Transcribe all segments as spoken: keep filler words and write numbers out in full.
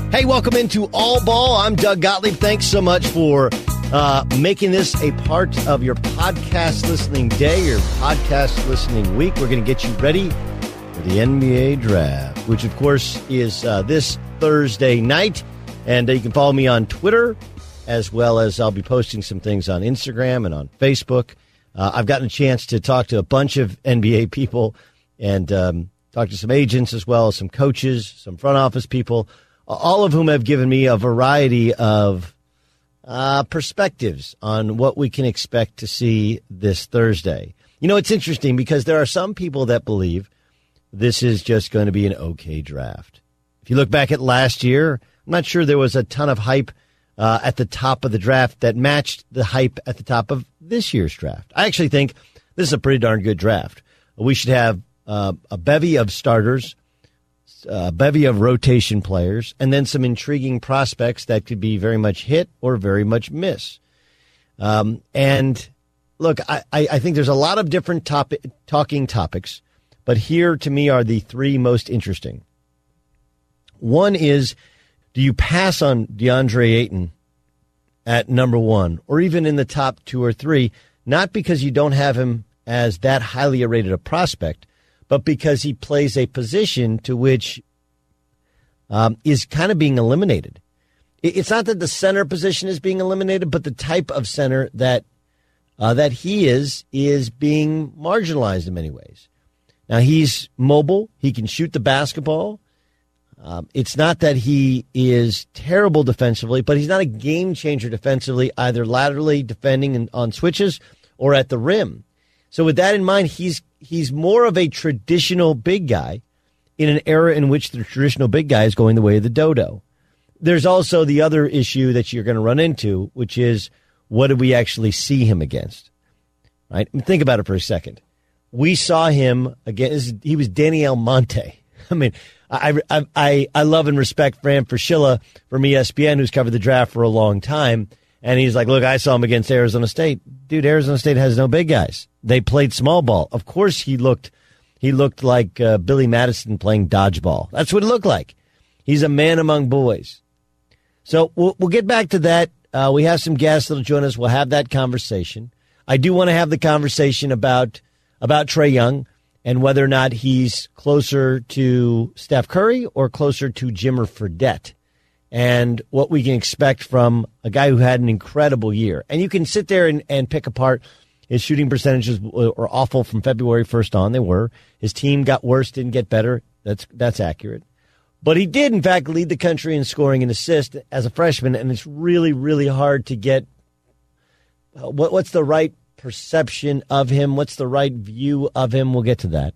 Hey, welcome into All Ball. I'm Doug Gottlieb. Thanks so much for uh, making this a part of your podcast listening day, your podcast listening week. We're going to get you ready for the N B A draft, which, of course, is uh, this Thursday night. And uh, you can follow me on Twitter, as well as I'll be posting some things on Instagram and on Facebook. Uh, I've gotten a chance to talk to a bunch of N B A people and um, talk to some agents as well as some coaches, some front office people, all of whom have given me a variety of uh, perspectives on what we can expect to see this Thursday. You know, it's interesting because there are some people that believe this is just going to be an okay draft. If you look back at last year, I'm not sure there was a ton of hype uh, at the top of the draft that matched the hype at the top of this year's draft. I actually think this is a pretty darn good draft. We should have uh, a bevy of starters, a bevy of rotation players, and then some intriguing prospects that could be very much hit or very much miss. Um, and look, I, I think there's a lot of different topic, talking topics, but here to me are the three most interesting. One is, do you pass on DeAndre Ayton at number one or even in the top two or three, not because you don't have him as that highly rated a prospect, but because he plays a position to which um, is kind of being eliminated. It's not that the center position is being eliminated, but the type of center that uh, that he is is being marginalized in many ways. Now, he's mobile. He can shoot the basketball. Um, it's not that he is terrible defensively, but he's not a game changer defensively, either laterally defending and on switches or at the rim. So with that in mind, he's he's more of a traditional big guy in an era in which the traditional big guy is going the way of the dodo. There's also the other issue that you're going to run into, which is what do we actually see him against? Right? Think about it for a second. We saw him against, he was Danny Almonte. I mean, I, I, I, I love and respect Fran Fraschilla from E S P N, who's covered the draft for a long time. And he's like, look, I saw him against Arizona State. Dude, Arizona State has no big guys. They played small ball. Of course he looked he looked like uh, Billy Madison playing dodgeball. That's what it looked like. He's a man among boys. So we'll, we'll get back to that. Uh, we have some guests that will join us. We'll have that conversation. I do want to have the conversation about, about Trae Young and whether or not he's closer to Steph Curry or closer to Jimmer Fredette, and what we can expect from a guy who had an incredible year. And you can sit there and, and pick apart his shooting percentages were awful from February first on. They were. His team got worse, didn't get better. That's that's accurate. But he did, in fact, lead the country in scoring and assist as a freshman, and it's really, really hard to get uh, what, what's the right perception of him, what's the right view of him. We'll get to that.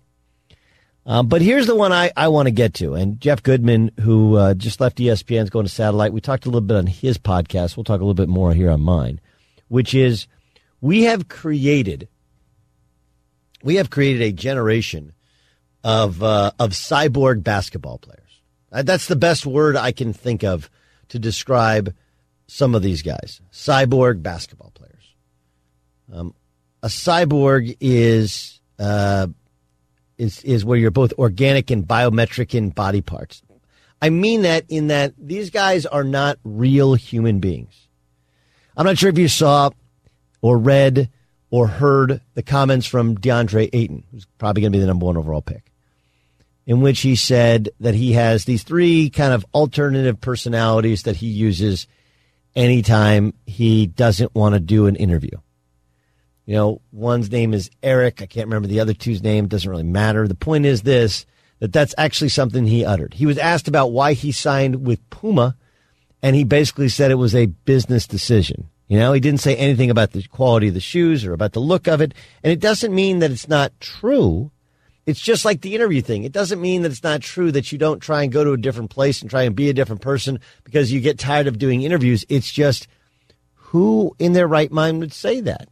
Um, but here's the one I, I want to get to. And Jeff Goodman, who uh, just left E S P N, is going to Satellite. We talked a little bit on his podcast. We'll talk a little bit more here on mine, which is we have created we have created a generation of uh, of cyborg basketball players. That's the best word I can think of to describe some of these guys. Cyborg basketball players. Um, a cyborg is... Uh, Is, is where you're both organic and biometric in body parts. I mean that in that these guys are not real human beings. I'm not sure if you saw or read or heard the comments from DeAndre Ayton, who's probably going to be the number one overall pick, in which he said that he has these three kind of alternative personalities that he uses anytime he doesn't want to do an interview. You know, one's name is Eric. I can't remember the other two's name. It doesn't really matter. The point is this, that that's actually something he uttered. He was asked about why he signed with Puma, and he basically said it was a business decision. You know, he didn't say anything about the quality of the shoes or about the look of it. And it doesn't mean that it's not true. It's just like the interview thing. It doesn't mean that it's not true that you don't try and go to a different place and try and be a different person because you get tired of doing interviews. It's just who in their right mind would say that?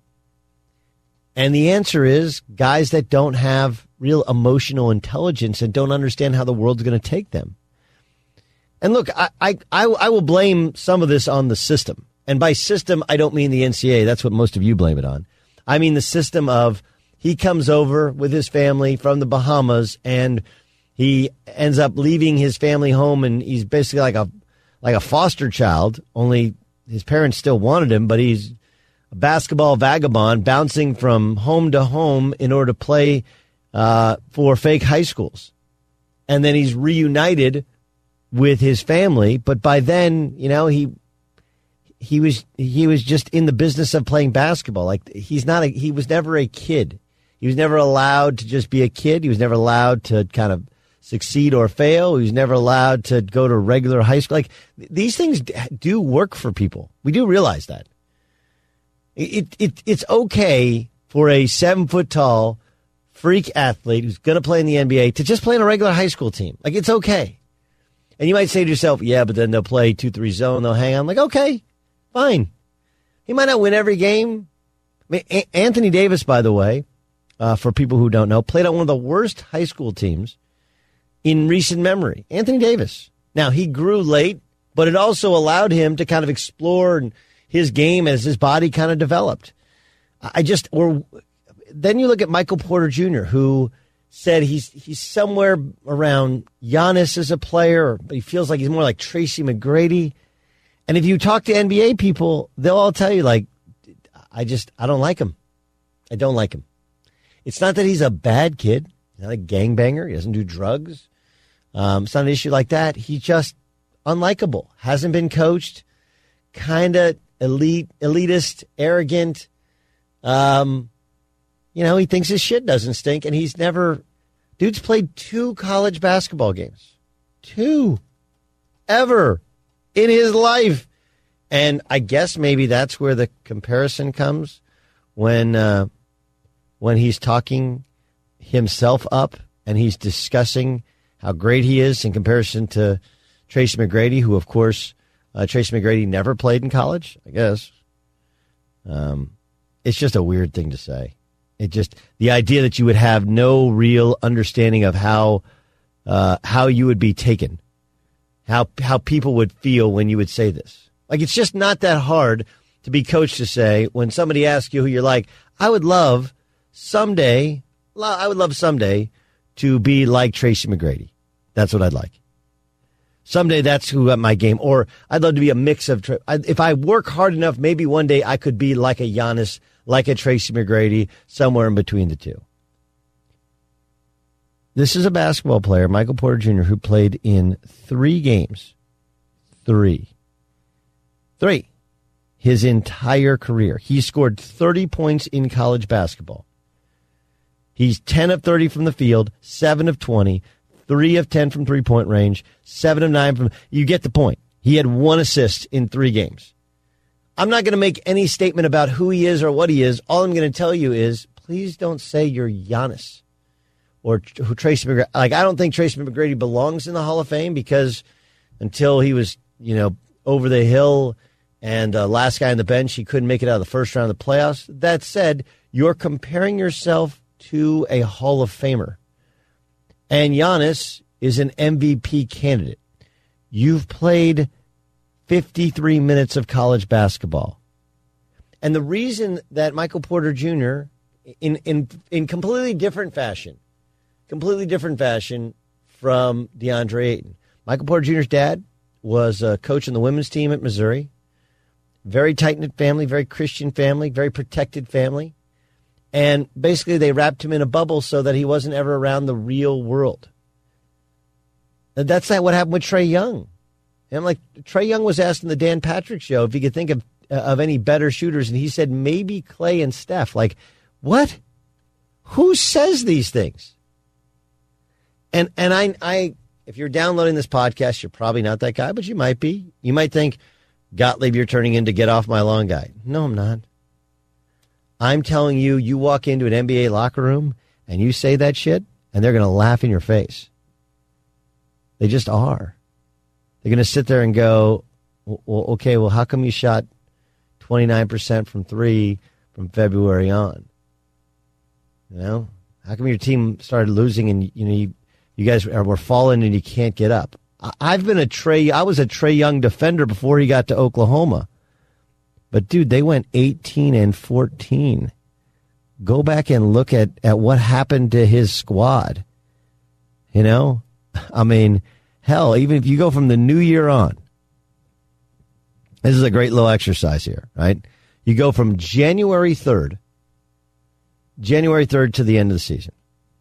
And the answer is guys that don't have real emotional intelligence and don't understand how the world's going to take them. And look, I, I, I will blame some of this on the system. And by system, I don't mean the N C double A. That's what most of you blame it on. I mean the system of he comes over with his family from the Bahamas and he ends up leaving his family home, and he's basically like a like a foster child, only his parents still wanted him, but he's a basketball vagabond bouncing from home to home in order to play uh, for fake high schools. And then he's reunited with his family, but by then, you know, he he was he was just in the business of playing basketball. Like he's not a, he was never a kid. He was never allowed to just be a kid. He was never allowed to kind of succeed or fail. He was never allowed to go to regular high school. Like these things do work for people. We do realize that. It it it's okay for a seven foot tall freak athlete who's going to play in the N B A to just play in a regular high school team. Like it's okay. And you might say to yourself, yeah, but then they'll play two three zone. They'll hang on. I'm like, okay, fine. He might not win every game. I mean, A- Anthony Davis, by the way, uh, for people who don't know, played on one of the worst high school teams in recent memory. Anthony Davis. Now, he grew late, but it also allowed him to kind of explore his game as his body kind of developed. I just, or then you look at Michael Porter Junior, who said he's he's somewhere around Giannis as a player, but he feels like he's more like Tracy McGrady. And if you talk to N B A people, they'll all tell you, like, I just, I don't like him. I don't like him. It's not that he's a bad kid. He's not a gangbanger. He doesn't do drugs. Um, it's not an issue like that. He's just unlikable. Hasn't been coached. Kind of elite, elitist, arrogant. Um, you know, he thinks his shit doesn't stink, and he's never... Dude's played two college basketball games. Two. Ever. In his life. And I guess maybe that's where the comparison comes when uh, when he's talking himself up and he's discussing how great he is in comparison to Tracy McGrady, who, of course, uh, Tracy McGrady never played in college, I guess. Um, it's just a weird thing to say. It just, the idea that you would have no real understanding of how uh, how you would be taken, how how people would feel when you would say this. Like, it's just not that hard to be coached to say when somebody asks you who you're like, I would love someday, I would love someday to be like Tracy McGrady. That's what I'd like. Someday that's who at my game. Or I'd love to be a mix of, if I work hard enough, maybe one day I could be like a Giannis, like a Tracy McGrady, somewhere in between the two. This is a basketball player, Michael Porter Junior, who played in three games. Three. Three. His entire career. He scored thirty points in college basketball. He's ten of thirty from the field, seven of twenty, three of ten from three-point range, seven of nine from... You get the point. He had one assist in three games. I'm not going to make any statement about who he is or what he is. All I'm going to tell you is, please don't say you're Giannis or Tracy McGrady. Like, I don't think Tracy McGrady belongs in the Hall of Fame because until he was, you know, over the hill and uh, last guy on the bench, he couldn't make it out of the first round of the playoffs. That said, you're comparing yourself to a Hall of Famer. And Giannis is an M V P candidate. You've played fifty-three minutes of college basketball. And the reason that Michael Porter Junior, in, in, in completely different fashion, completely different fashion from DeAndre Ayton. Michael Porter Junior's dad was a coach in the women's team at Missouri. Very tight-knit family, very Christian family, very protected family. And basically they wrapped him in a bubble so that he wasn't ever around the real world. And that's not what happened with Trae Young. And I'm like, Trae Young was asked in the Dan Patrick Show if he could think of uh, of any better shooters, and he said maybe Clay and Steph. Like, what? Who says these things? And and I I if you're downloading this podcast, you're probably not that guy, but you might be. You might think, Gottlieb, you're turning into Get Off My Lawn guy. No, I'm not. I'm telling you, you walk into an N B A locker room and you say that shit, and they're going to laugh in your face. They just are. They're going to sit there and go, well, okay, well, how come you shot twenty-nine percent from three from February on? You know, how come your team started losing and, you know, you, you guys were falling and you can't get up? I've been a Trae, I was a Trae Young defender before he got to Oklahoma. But, dude, they went eighteen and fourteen. Go back and look at, at what happened to his squad. You know? I mean, hell, even if you go from the new year on, This is a great little exercise here, right? You go from January third, January third to the end of the season.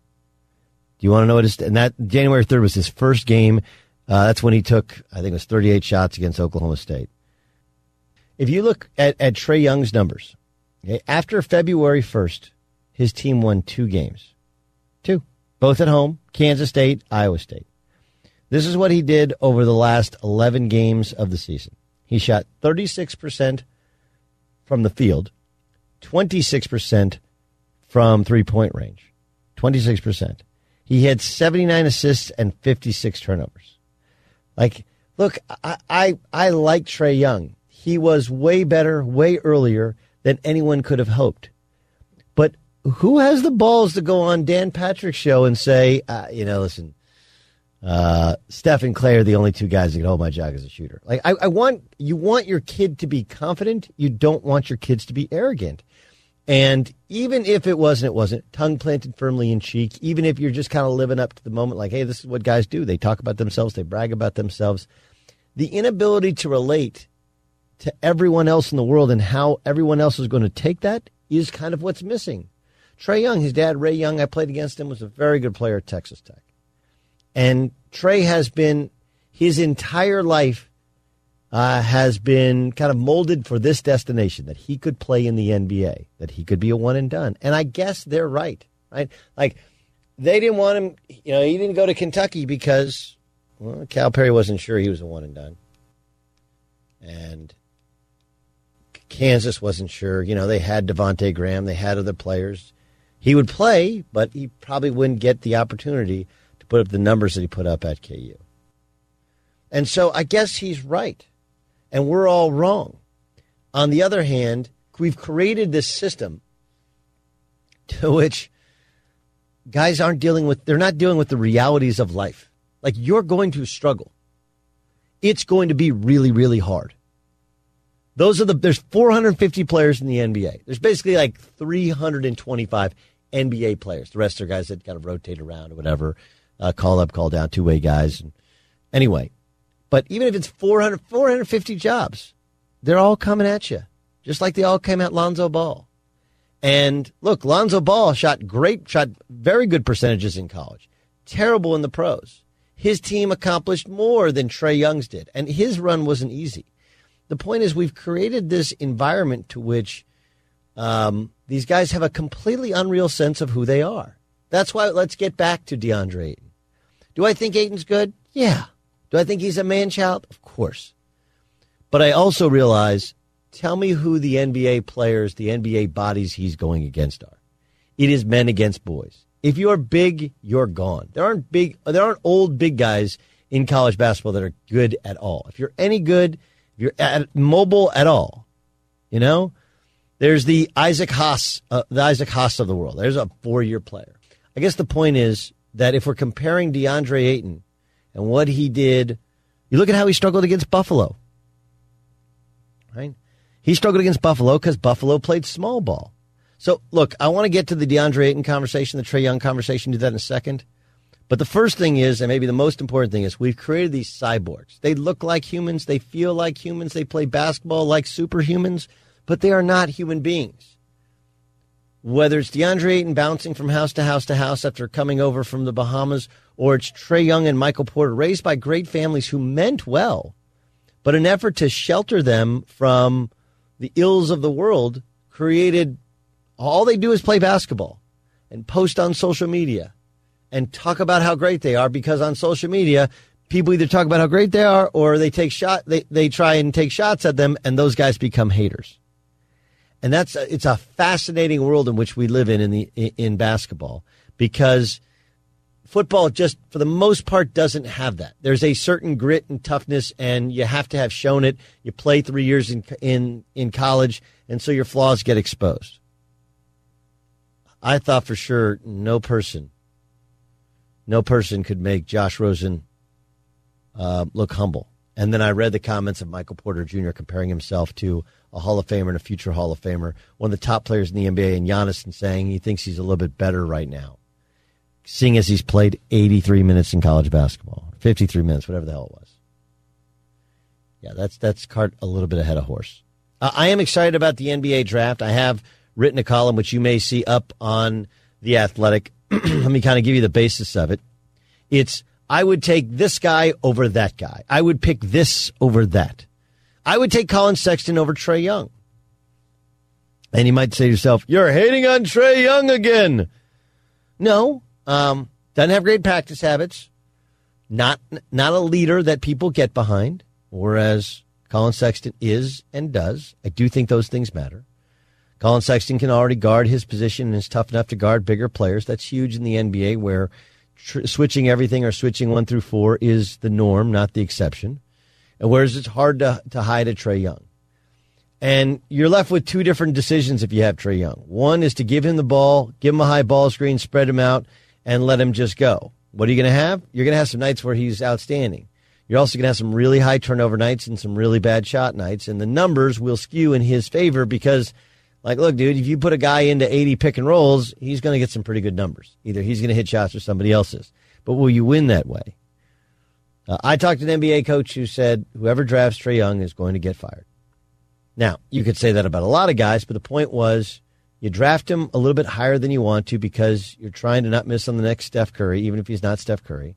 Do you want to know what his, and that January third was his first game. Uh, that's when he took, I think it was thirty-eight shots against Oklahoma State. If you look at, at Trae Young's numbers, okay, after February first, his team won two games. Two. Both at home, Kansas State, Iowa State. This is what he did over the last eleven games of the season. He shot thirty-six percent from the field, twenty-six percent from three-point range. twenty-six percent. He had seventy-nine assists and fifty-six turnovers. Like, look, I, I, I like Trae Young. He was way better, way earlier than anyone could have hoped. But who has the balls to go on Dan Patrick's show and say, uh, you know, listen, uh, Steph and Clay are the only two guys that can hold my job as a shooter. Like, I, I want, you want your kid to be confident. You don't want your kids to be arrogant. And even if it wasn't, it wasn't, tongue planted firmly in cheek, even if you're just kind of living up to the moment, like, hey, this is what guys do. They talk about themselves. They brag about themselves. The inability to relate to everyone else in the world and how everyone else is going to take that is kind of what's missing. Trae Young, his dad, Ray Young, I played against him, was a very good player at Texas Tech. And Trae has been, his entire life, Uh, has been kind of molded for this destination, that he could play in the N B A, that he could be a one and done. And I guess they're right, right? Like, they didn't want him, you know, he didn't go to Kentucky because, well, Calipari wasn't sure he was a one and done. And Kansas wasn't sure. You know, they had Devontae Graham, they had other players. He would play, but he probably wouldn't get the opportunity to put up the numbers that he put up at K U. And so I guess he's right. And we're all wrong. On the other hand, we've created this system to which guys aren't dealing with, they're not dealing with the realities of life. Like, you're going to struggle. It's going to be really, really hard. Those are the, there's four hundred fifty players in the N B A. There's basically like three hundred twenty-five N B A players. The rest are guys that kind of rotate around or whatever, uh, call up, call down, two-way guys. And anyway. But even if it's four hundred, four hundred fifty jobs, they're all coming at you, just like they all came at Lonzo Ball. And look, Lonzo Ball shot great, shot very good percentages in college, terrible in the pros. His team accomplished more than Trae Young's did, and his run wasn't easy. The point is, we've created this environment to which um, these guys have a completely unreal sense of who they are. That's why let's get back to DeAndre Ayton. Do I think Ayton's good? Yeah. Do I think he's a man-child? Of course. But I also realize, tell me who the N B A players, the N B A bodies he's going against are. It is men against boys. If you're big, you're gone. There aren't big, there aren't old big guys in college basketball that are good at all. If you're any good, if you're at, mobile at all, you know, there's the Isaac Haas, uh, the Isaac Haas of the world. There's a four-year player. I guess the point is that if we're comparing DeAndre Ayton and what he did, you look at how he struggled against Buffalo. Right? He struggled against Buffalo because Buffalo played small ball. So, look, I want to get to the DeAndre Ayton conversation, the Trae Young conversation, do that in a second. But the first thing is, and maybe the most important thing is, we've created these cyborgs. They look like humans. They feel like humans. They play basketball like superhumans, but they are not human beings. Whether it's DeAndre Ayton bouncing from house to house to house after coming over from the Bahamas, or it's Trae Young and Michael Porter, raised by great families who meant well, but an effort to shelter them from the ills of the world created, all they do is play basketball and post on social media and talk about how great they are, because on social media, people either talk about how great they are or they take shot, they, they try and take shots at them, and those guys become haters. And that's a, it's a fascinating world in which we live in in the in basketball, because football just for the most part doesn't have that. There's a certain grit and toughness, and you have to have shown it. You play three years in in in college, and so your flaws get exposed. I thought for sure no person, no person could make Josh Rosen uh, look humble. And then I read the comments of Michael Porter Junior comparing himself to a Hall of Famer and a future Hall of Famer, one of the top players in the N B A, and Giannis, and saying he thinks he's a little bit better right now, seeing as he's played eighty-three minutes in college basketball, fifty-three minutes, whatever the hell it was. Yeah, that's that's cart a little bit ahead of horse. Uh, I am excited about the N B A draft. I have written a column, which you may see up on The Athletic. Let me kind of give you the basis of it. It's, I would take this guy over that guy. I would pick this over that. I would take Colin Sexton over Trae Young. And you might say to yourself, you're hating on Trae Young again. No, um, doesn't have great practice habits. Not, not a leader that people get behind, whereas Colin Sexton is and does. I do think those things matter. Colin Sexton can already guard his position and is tough enough to guard bigger players. That's huge in the N B A, where tr- switching everything or switching one through four is the norm, not the exception. And whereas it's hard to, to hide a Trae Young. And you're left with two different decisions if you have Trae Young. One is to give him the ball, give him a high ball screen, spread him out, and let him just go. What are you going to have? You're going to have some nights where he's outstanding. You're also going to have some really high turnover nights and some really bad shot nights. And the numbers will skew in his favor because, like, look, dude, if you put a guy into eighty pick and rolls, he's going to get some pretty good numbers. Either he's going to hit shots or somebody else is. But will you win that way? Uh, I talked to an N B A coach who said whoever drafts Trae Young is going to get fired. Now, you could say that about a lot of guys, but the point was you draft him a little bit higher than you want to because you're trying to not miss on the next Steph Curry, even if he's not Steph Curry.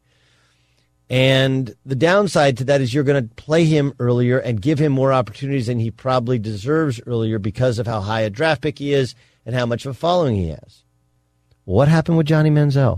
And the downside to that is you're going to play him earlier and give him more opportunities than he probably deserves earlier because of how high a draft pick he is and how much of a following he has. What happened with Johnny Manziel?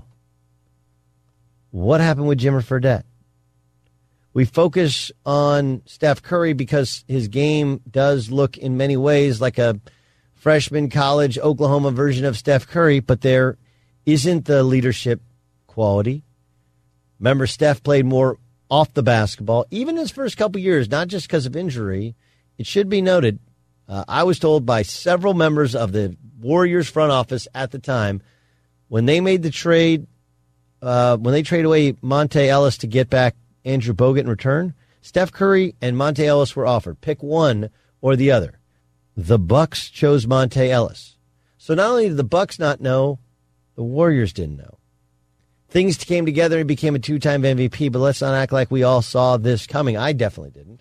What happened with Jimmer Fredette? We focus on Steph Curry because his game does look in many ways like a freshman college Oklahoma version of Steph Curry, but there isn't the leadership quality. Remember, Steph played more off the basketball, even his first couple years, not just because of injury. It should be noted, uh, I was told by several members of the Warriors front office at the time, when they made the trade, uh, when they traded away Monte Ellis to get back Andrew Bogut in return, Steph Curry and Monte Ellis were offered. Pick one or the other. The Bucks chose Monte Ellis. So not only did the Bucks not know, the Warriors didn't know. Things came together and became a two-time M V P, but let's not act like we all saw this coming. I definitely didn't.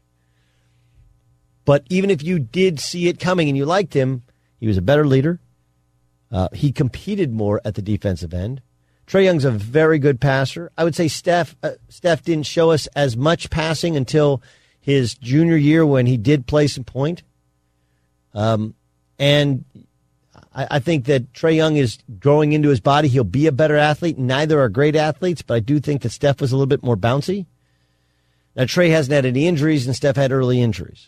But even if you did see it coming and you liked him, he was a better leader. Uh, he competed more at the defensive end. Trae Young's a very good passer. I would say Steph uh, Steph didn't show us as much passing until his junior year when he did play some point. Um, and I, I think that Trae Young is growing into his body. He'll be a better athlete. Neither are great athletes, but I do think that Steph was a little bit more bouncy. Now, Trae hasn't had any injuries, and Steph had early injuries.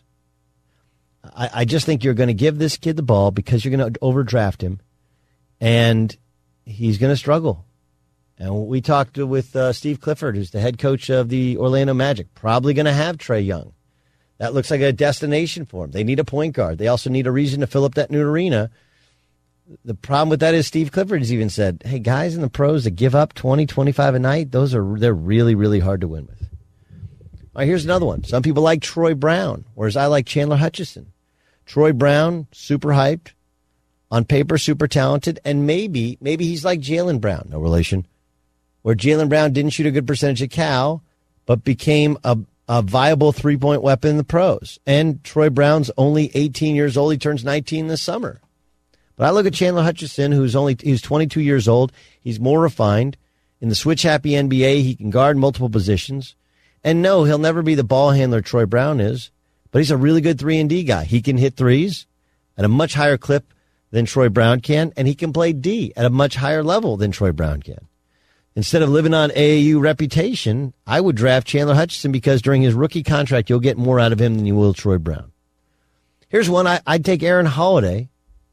I, I just think you're going to give this kid the ball because you're going to overdraft him, and he's going to struggle. And we talked with uh, Steve Clifford, who's the head coach of the Orlando Magic, probably going to have Trae Young. That looks like a destination for him. They need a point guard. They also need a reason to fill up that new arena. The problem with that is Steve Clifford has even said, hey, guys in the pros that give up twenty, twenty-five a night, those are they're really, really hard to win with. All right, here's another one. Some people like Troy Brown, whereas I like Chandler Hutchison. Troy Brown, super hyped, on paper super talented, and maybe, maybe he's like Jaylen Brown, no relation, where Jaylen Brown didn't shoot a good percentage at Cal, but became a, a viable three-point weapon in the pros. And Troy Brown's only eighteen years old. He turns nineteen this summer. But I look at Chandler Hutchison, who's only he's twenty-two years old. He's more refined. In the switch-happy N B A, he can guard multiple positions. And no, he'll never be the ball handler Troy Brown is, but he's a really good three and D guy. He can hit threes at a much higher clip than Troy Brown can, and he can play D at a much higher level than Troy Brown can. Instead of living on A A U reputation, I would draft Chandler Hutchison because during his rookie contract, you'll get more out of him than you will Troy Brown. Here's one. I, I'd take Aaron Holiday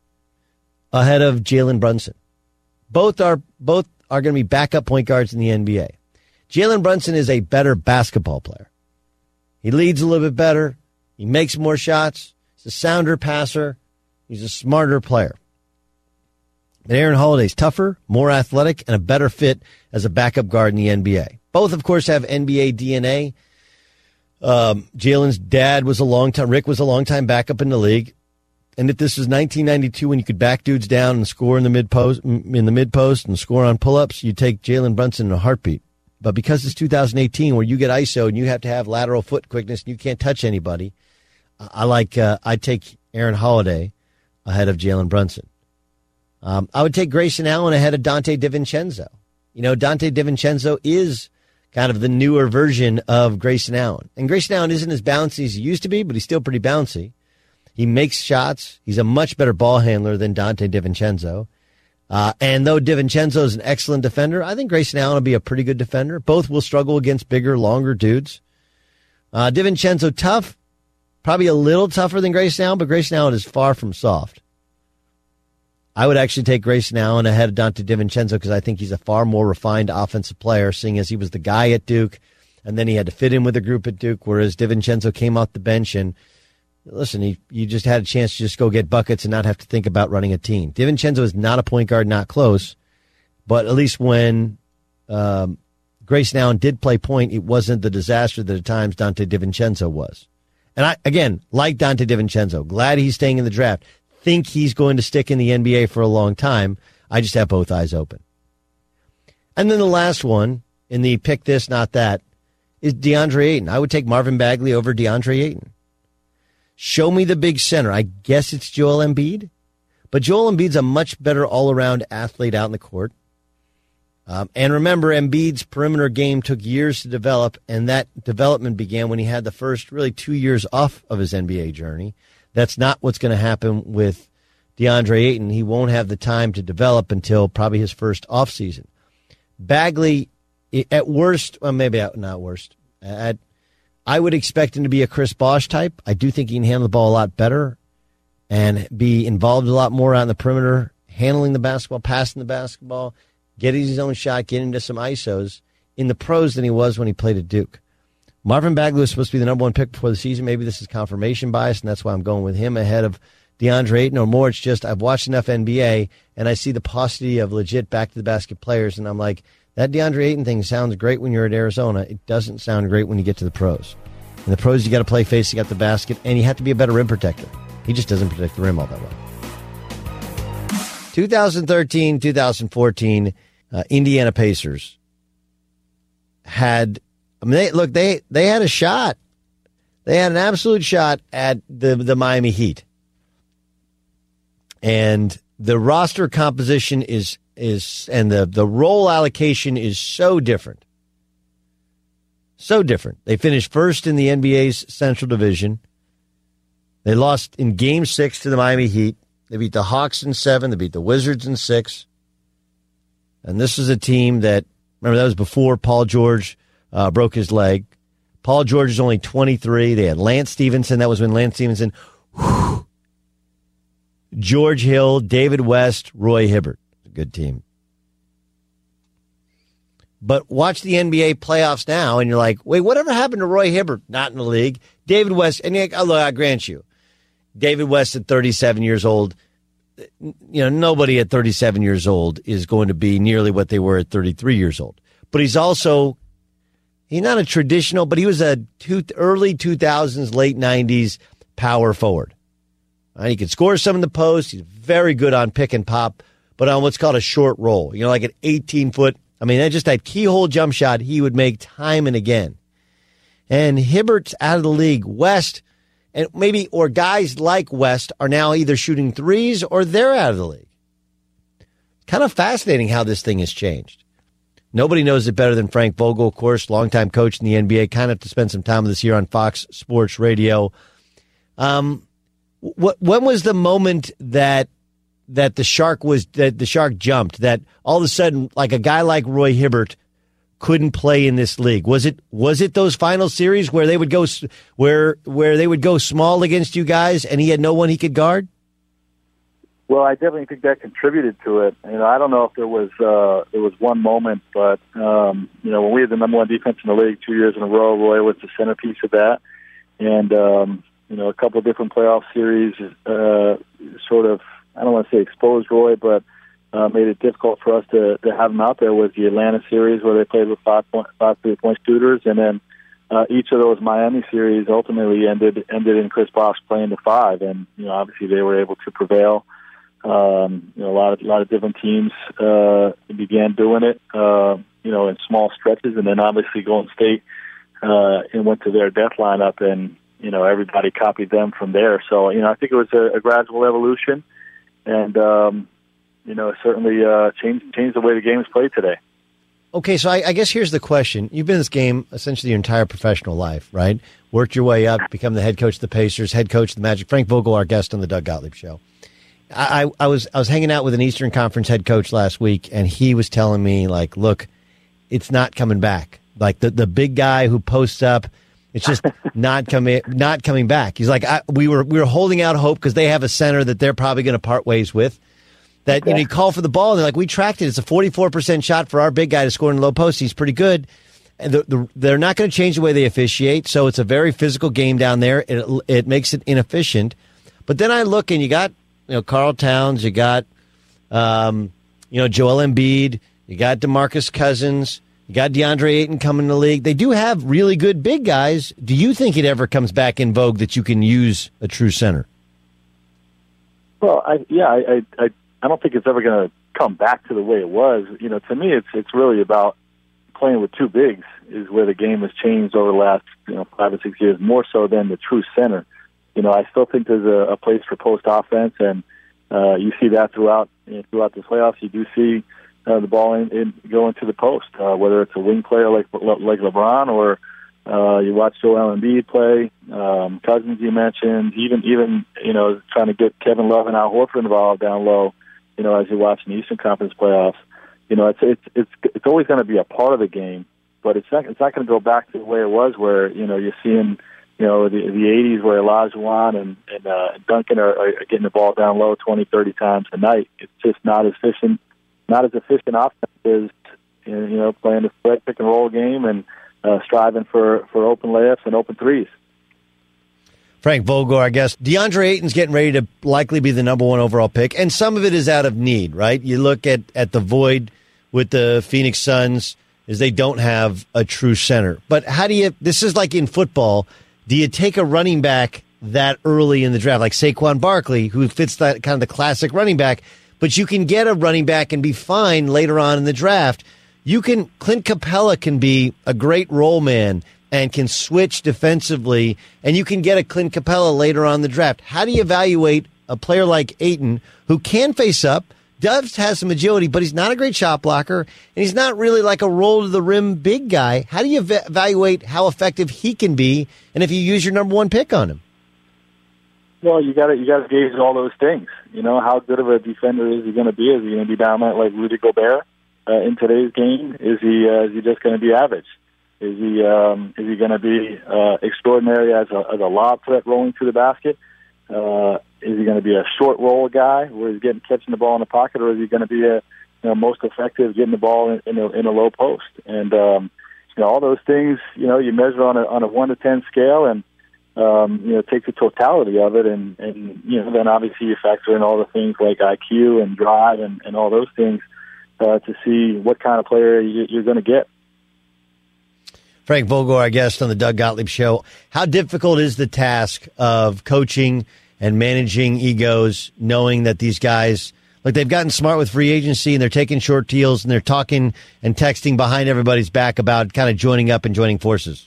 ahead of Jalen Brunson. Both are both are going to be backup point guards in the N B A. Jalen Brunson is a better basketball player. He leads a little bit better. He makes more shots. He's a sounder passer. He's a smarter player. But Aaron Holiday's tougher, more athletic, and a better fit as a backup guard in the N B A. Both, of course, have N B A D N A. Um, Jalen's dad was a long time, Rick was a long time backup in the league. And if this was nineteen ninety-two when you could back dudes down and score in the mid post, in the mid post and score on pull-ups, you'd take Jalen Brunson in a heartbeat. But because it's two thousand eighteen where you get I S O and you have to have lateral foot quickness and you can't touch anybody, I like, uh, I'd take Aaron Holiday ahead of Jalen Brunson. Um, I would take Grayson Allen ahead of Dante DiVincenzo. You know, Dante DiVincenzo is kind of the newer version of Grayson Allen. And Grayson Allen isn't as bouncy as he used to be, but he's still pretty bouncy. He makes shots. He's a much better ball handler than Dante DiVincenzo. Uh, and though DiVincenzo is an excellent defender, I think Grayson Allen will be a pretty good defender. Both will struggle against bigger, longer dudes. Uh, DiVincenzo tough, probably a little tougher than Grayson Allen, but Grayson Allen is far from soft. I would actually take Grayson Allen ahead of Dante DiVincenzo because I think he's a far more refined offensive player, seeing as he was the guy at Duke, and then he had to fit in with the group at Duke, whereas DiVincenzo came off the bench and, listen, he, you just had a chance to just go get buckets and not have to think about running a team. DiVincenzo is not a point guard, not close, but at least when um, Grayson Allen did play point, it wasn't the disaster that at times Dante DiVincenzo was. And I, again, like Dante DiVincenzo, glad he's staying in the draft. Think he's going to stick in the N B A for a long time. I just have both eyes open. And then the last one in the pick this, not that, is DeAndre Ayton. I would take Marvin Bagley over DeAndre Ayton. Show me the big center. I guess it's Joel Embiid. But Joel Embiid's a much better all-around athlete out in the court. Um, and remember, Embiid's perimeter game took years to develop, and that development began when he had the first really two years off of his N B A journey. That's not what's going to happen with DeAndre Ayton. He won't have the time to develop until probably his first offseason. Bagley, at worst, well, maybe not worst, at, I would expect him to be a Chris Bosh type. I do think he can handle the ball a lot better and be involved a lot more out in the perimeter, handling the basketball, passing the basketball, getting his own shot, getting into some I S Os in the pros than he was when he played at Duke. Marvin Bagley was supposed to be the number one pick before the season. Maybe this is confirmation bias, and that's why I'm going with him ahead of DeAndre Ayton. Or more, it's just I've watched enough N B A, and I see the paucity of legit back-to-the-basket players, and I'm like, that DeAndre Ayton thing sounds great when you're at Arizona. It doesn't sound great when you get to the pros. In the pros, you got to play face, you got the basket, and you have to be a better rim protector. He just doesn't protect the rim all that well. twenty thirteen, twenty fourteen, uh, Indiana Pacers had... I mean, they, look, they, they had a shot. They had an absolute shot at the, the Miami Heat. And the roster composition is, is and the, the role allocation is so different. So different. They finished first in the N B A's Central Division. They lost in Game six to the Miami Heat. They beat the Hawks in seven. They beat the Wizards in six. And this is a team that, remember, that was before Paul George Uh, broke his leg. Paul George is only twenty-three. They had Lance Stevenson. That was when Lance Stevenson. Whew, George Hill, David West, Roy Hibbert. Good team. But watch the N B A playoffs now, and you're like, wait, whatever happened to Roy Hibbert? Not in the league. David West, and oh, look, I grant you, David West at thirty-seven years old, you know, nobody at thirty-seven years old is going to be nearly what they were at thirty-three years old. But he's also... He's not a traditional, but he was a two, early two thousands, late nineties power forward. Uh, he can score some in the post. He's very good on pick and pop, but on what's called a short roll. You know, like an eighteen-foot. I mean, that just that keyhole jump shot he would make time and again. And Hibbert's out of the league. West, and maybe, or guys like West are now either shooting threes or they're out of the league. Kind of fascinating how this thing has changed. Nobody knows it better than Frank Vogel, of course, longtime coach in the N B A. Kind of have to spend some time with us here on Fox Sports Radio. Um, what when was the moment that that the shark was that the shark jumped? That all of a sudden, like a guy like Roy Hibbert couldn't play in this league? Was it was it those final series where they would go where where they would go small against you guys, and he had no one he could guard? Well, I definitely think that contributed to it. You know, I don't know if there was uh, there was one moment, but um, you know, when we had the number one defense in the league two years in a row, Roy was the centerpiece of that, and um, you know, a couple of different playoff series uh, sort of, I don't want to say exposed Roy, but uh, made it difficult for us to, to have him out there. Was the Atlanta series where they played with five point five three point shooters, and then uh, each of those Miami series ultimately ended ended in Chris Bosh playing the five, and you know, obviously they were able to prevail. Um, you know, a lot of a lot of different teams uh, began doing it, uh, you know, in small stretches, and then obviously Golden State uh, and went to their death lineup, and you know, everybody copied them from there. So, you know, I think it was a, a gradual evolution, and um, you know, certainly uh, changed changed the way the game is played today. Okay, so I, I guess here's the question. You've been in this game essentially your entire professional life, right? Worked your way up, become the head coach of the Pacers, head coach of the Magic. Frank Vogel, our guest on the Doug Gottlieb Show. I, I was I was hanging out with an Eastern Conference head coach last week, and he was telling me, like, look, it's not coming back. Like, the, the big guy who posts up, it's just not coming not coming back. He's like, I, we were we were holding out hope because they have a center that they're probably going to part ways with. That, okay. You know, you call for the ball, and they're like, we tracked it. It's a forty-four percent shot for our big guy to score in the low post. He's pretty good. And the, the, they're not going to change the way they officiate, so it's a very physical game down there. It, it makes it inefficient. But then I look, and you got, you know, Karl Towns, you got, um, you know, Joel Embiid, you got DeMarcus Cousins, you got DeAndre Ayton coming in the league. They do have really good big guys. Do you think it ever comes back in vogue that you can use a true center? Well, I, yeah, I, I, I don't think it's ever going to come back to the way it was. You know, to me, it's it's really about playing with two bigs is where the game has changed over the last, you know, five or six years, more so than the true center. You know, I still think there's a, a place for post offense, and uh, you see that throughout you know, throughout the playoffs. You do see uh, the ball in, in, go into the post, uh, whether it's a wing player like like LeBron, or uh, you watch Joel Embiid play, um, Cousins you mentioned, even even you know trying to get Kevin Love and Al Horford involved down low. You know, as you watch in the Eastern Conference playoffs, you know it's it's it's it's always going to be a part of the game, but it's not it's not going to go back to the way it was, where you know you're seeing. You know, the the eighties where Olajuwon and, and uh, Duncan are, are getting the ball down low twenty, thirty times a night. It's just not as efficient, not as efficient offense as, you know, playing the spread pick and roll game and uh, striving for, for open layups and open threes. Frank Vogel, I guess. DeAndre Ayton's getting ready to likely be the number one overall pick, and some of it is out of need, right? You look at, at the void with the Phoenix Suns is they don't have a true center. But how do you – this is like in football – do you take a running back that early in the draft, like Saquon Barkley, who fits that kind of the classic running back, but you can get a running back and be fine later on in the draft? You can, Clint Capella can be a great role man and can switch defensively, and you can get a Clint Capella later on in the draft. How do you evaluate a player like Ayton who can face up, does have some agility, but he's not a great shot blocker, and he's not really like a roll-to-the-rim big guy? How do you v- evaluate how effective he can be, and if you use your number one pick on him? Well, you got to you got to gauge all those things. You know, how good of a defender is he going to be? Is he going to be dominant like Rudy Gobert uh, in today's game? Is he uh, is he just going to be average? Is he um, is he going to be uh, extraordinary as a as a lob threat rolling to the basket? Uh, is he going to be a short roll guy where he's getting catching the ball in the pocket, or is he going to be a you know, most effective getting the ball in, in, a, in a low post? And um, you know, all those things, you know, you measure on a on a one to ten scale, and um, you know, take the totality of it, and, and you know, then obviously you factor in all the things like I Q and drive and, and all those things uh, to see what kind of player you, you're going to get. Frank Vogel, our guest on the Doug Gottlieb Show. How difficult is the task of coaching and managing egos, knowing that these guys, like, they've gotten smart with free agency and they're taking short deals and they're talking and texting behind everybody's back about kind of joining up and joining forces?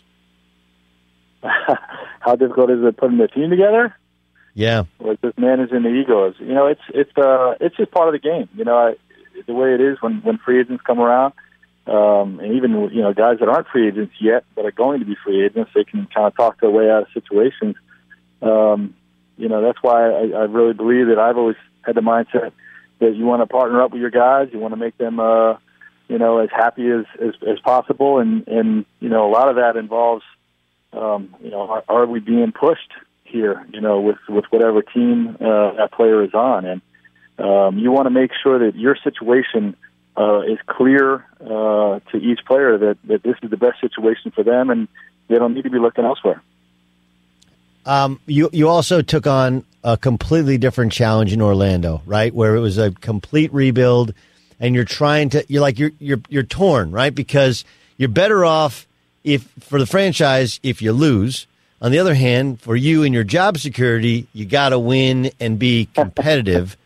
How difficult is it putting the team together? Yeah, or just managing the egos. You know, it's it's uh it's just part of the game. You know, I, the way it is when when free agents come around. Um, and even, you know, guys that aren't free agents yet, but are going to be free agents, they can kind of talk their way out of situations. Um, you know, that's why I, I really believe that I've always had the mindset that you want to partner up with your guys. You want to make them, uh, you know, as happy as, as, as possible. And, and, you know, a lot of that involves, um, you know, are, are we being pushed here, you know, with, with whatever team uh, that player is on. And um, you want to make sure that your situation Uh, is clear uh, to each player that, that this is the best situation for them, and they don't need to be looking elsewhere. Um, you you also took on a completely different challenge in Orlando, right? Where it was a complete rebuild, and you're trying to you're like you're you're you're torn, right? Because you're better off if for the franchise if you lose. On the other hand, for you and your job security, you got to win and be competitive.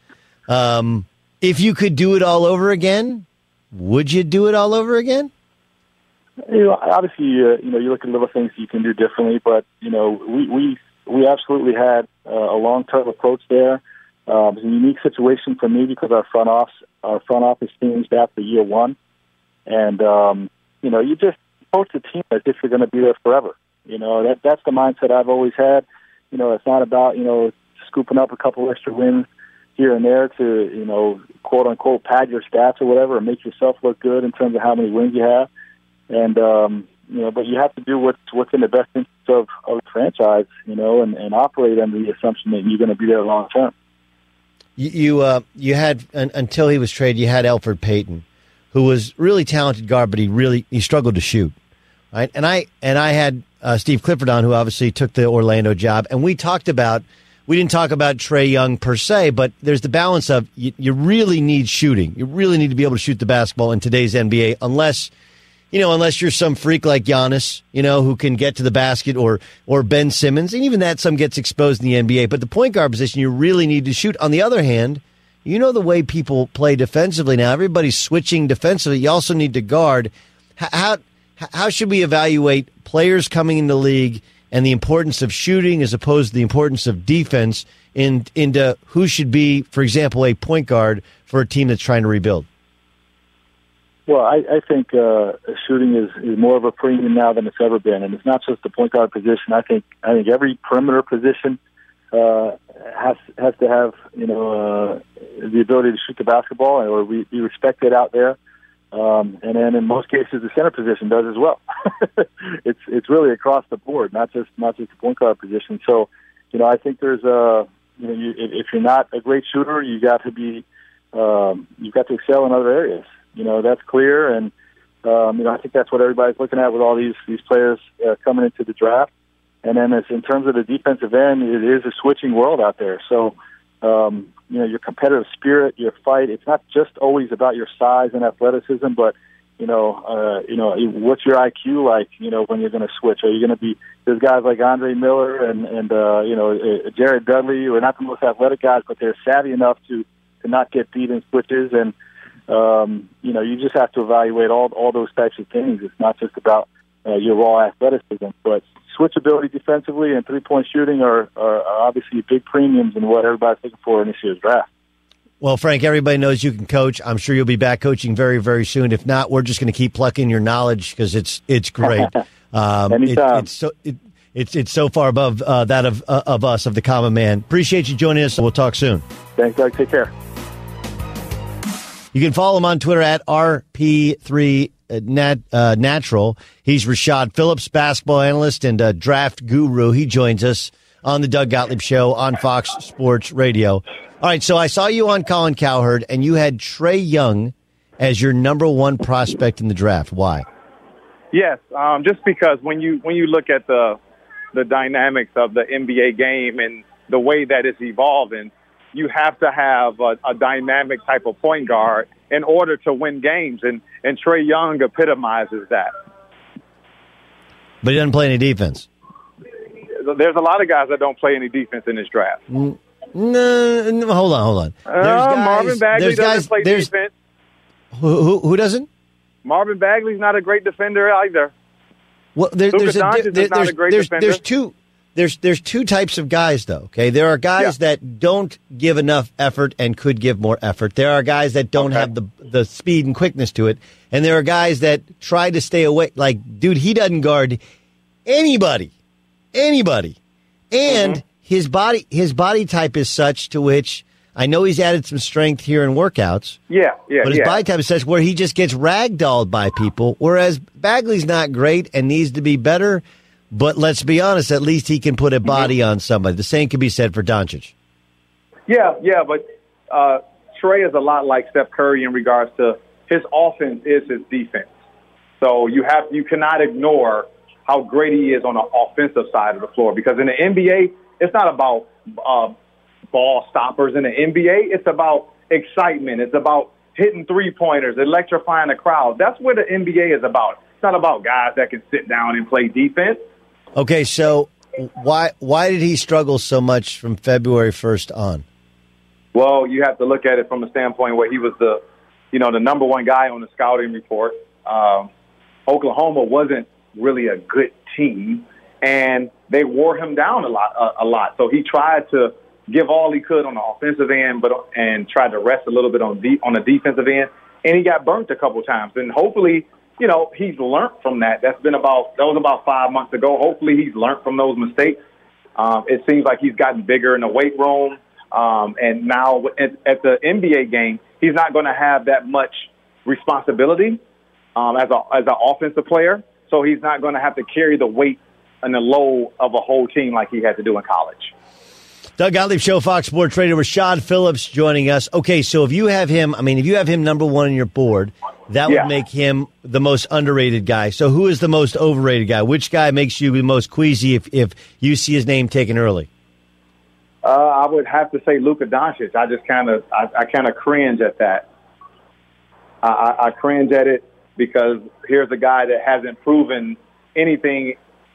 Um, if you could do it all over again, would you do it all over again? You know, obviously, uh, you know, you look at little things you can do differently, but you know, we we we absolutely had uh, a long-term approach there. Um, it's a unique situation for me because our front office our front office changed after year one, and um, you know, you just approach the team as if you're going to be there forever. You know, that that's the mindset I've always had. You know, it's not about, you know, scooping up a couple extra wins here and there to, you know, quote unquote pad your stats or whatever, and make yourself look good in terms of how many wins you have. And um, you know, but you have to do what's what's in the best interest of, of the franchise, you know, and, and operate under the assumption that you're going to be there long term. You you, uh, you had un, until he was traded, you had Elfrid Payton, who was really talented guard, but he really he struggled to shoot. Right, and I and I had uh, Steve Clifford on, who obviously took the Orlando job, and we talked about we didn't talk about Trae Young per se, but there's the balance of you, you really need shooting, you really need to be able to shoot the basketball in today's N B A, unless you know unless you're some freak like Giannis, you know, who can get to the basket, or or Ben Simmons, and even that some gets exposed in the N B A. But the point guard position, you really need to shoot. On the other hand, you know the way people play defensively now, everybody's switching defensively. You also need to guard. How How should we evaluate players coming in the league and the importance of shooting as opposed to the importance of defense in, into who should be, for example, a point guard for a team that's trying to rebuild? Well, I, I think uh, shooting is, is more of a premium now than it's ever been, and it's not just the point guard position. I think I think every perimeter position uh, has has to have, you know, uh, the ability to shoot the basketball, or be, be respected out there. Um, and then in most cases, the center position does as well. it's it's really across the board, not just not just the point guard position. So, you know, I think there's a you know, you, if you're not a great shooter, you got to be um, you've got to excel in other areas. You know, that's clear, and um, you know, I think that's what everybody's looking at with all these these players uh, coming into the draft. And then, as in terms of the defensive end, it is a switching world out there. So. Um, you know, your competitive spirit, your fight, it's not just always about your size and athleticism, but, you know, uh, you know, what's your I Q like, you know, when you're going to switch? Are you going to be, there's guys like Andre Miller and, and uh, you know, uh, Jared Dudley, who are not the most athletic guys, but they're savvy enough to, to not get beat in switches. And, um, you know, you just have to evaluate all, all those types of things. It's not just about uh, your raw athleticism, but switchability defensively and three-point shooting are, are, are obviously big premiums in what everybody's looking for in this year's draft. Well, Frank, everybody knows you can coach. I'm sure you'll be back coaching very, very soon. If not, we're just going to keep plucking your knowledge because it's it's great. Um, Anytime. It, it's so it, it's it's so far above uh, that of uh, of us, of the common man. Appreciate you joining us. We'll talk soon. Thanks, Doug. Take care. You can follow him on Twitter at R P three Nat, uh, Natural. He's Rashad Phillips, basketball analyst and uh, draft guru. He joins us on the Doug Gottlieb Show on Fox Sports Radio. All right, so I saw you on Colin Cowherd, and you had Trae Young as your number one prospect in the draft. Why? Yes, um, just because when you when you look at the the dynamics of the N B A game and the way that it's evolving, you have to have a, a dynamic type of point guard in order to win games, and, and Trae Young epitomizes that. But he doesn't play any defense. There's a lot of guys that don't play any defense in this draft. No, no hold on, hold on. There's uh, guys, Marvin Bagley doesn't guys, play defense. Who, who, who doesn't? Marvin Bagley's not a great defender either. Well, there, Luka there's, a, Doncic there, is not there's, a great there's, defender. there's two. There's there's two types of guys, though. Okay, there are guys Yeah. that don't give enough effort and could give more effort. There are guys that don't Okay. have the the speed and quickness to it, and there are guys that try to stay away. Like, dude, he doesn't guard anybody, anybody, and Mm-hmm. his body his body type is such to which I know he's added some strength here in workouts. Yeah, yeah, But his yeah. body type is such where he just gets ragdolled by people, whereas Bagley's not great and needs to be better. But let's be honest, at least he can put a body on somebody. The same can be said for Doncic. Yeah, yeah, but uh, Trae is a lot like Steph Curry in regards to his offense is his defense. So you have you cannot ignore how great he is on the offensive side of the floor, because in the N B A, it's not about uh, ball stoppers. In the N B A, it's about excitement. It's about hitting three-pointers, electrifying the crowd. That's what the N B A is about. It's not about guys that can sit down and play defense. Okay, so why why did he struggle so much from February first on? Well, you have to look at it from a standpoint where he was the, you know, the number one guy on the scouting report. Um, Oklahoma wasn't really a good team, and they wore him down a lot, a, a lot. So he tried to give all he could on the offensive end, but and tried to rest a little bit on de- on the defensive end, and he got burnt a couple times. And hopefully, you know, he's learned from that. That's been about that was about five months ago. Hopefully, he's learned from those mistakes. Um, it seems like he's gotten bigger in the weight room, um, and now at, at the N B A game, he's not going to have that much responsibility um, as a as an offensive player. So he's not going to have to carry the weight and the load of a whole team like he had to do in college. Doug Gottlieb Show, Fox Sports Radio. Rashad Phillips joining us. Okay, so if you have him, I mean, if you have him number one on your board, that Yeah. would make him the most underrated guy. So who is the most overrated guy? Which guy makes you the most queasy if, if you see his name taken early? Uh, I would have to say Luka Doncic. I just kind of, I, I kind of cringe at that. I, I, I cringe at it because here's a guy that hasn't proven anything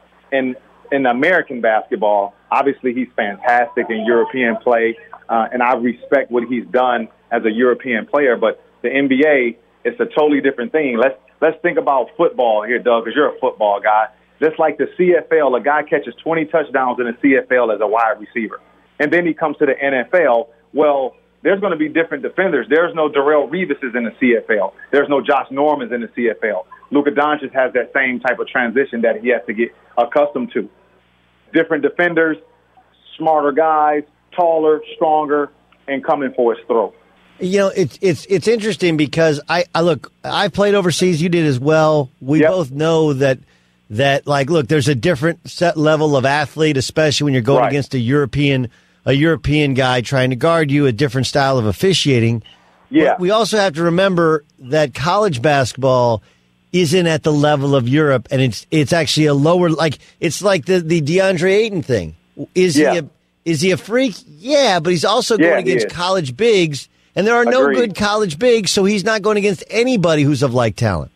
in in American basketball. Obviously, he's fantastic in European play, uh, and I respect what he's done as a European player. But the N B A, it's a totally different thing. Let's let's think about football here, Doug, because you're a football guy. Just like the C F L, a guy catches twenty touchdowns in the C F L as a wide receiver, and then he comes to the N F L. Well, there's going to be different defenders. There's no Darrelle Revises in the C F L. There's no Josh Normans in the C F L. Luka Doncic has that same type of transition that he has to get accustomed to. Different defenders, smarter guys, taller, stronger, and coming for his throat. You know, it's it's it's interesting because I, I look, I played overseas. You did as well. We Yep. both know that that like, look, there's a different set level of athlete, especially when you're going Right. against a European a European guy trying to guard you, a different style of officiating. Yeah. But we also have to remember that college basketball isn't at the level of Europe, and it's it's actually a lower, like it's like the the DeAndre Ayton thing. Is Yeah. he a is he a freak? Yeah, but he's also Yeah, going he against is. college bigs, and there are no Agreed. good college bigs, so he's not going against anybody who's of like talent.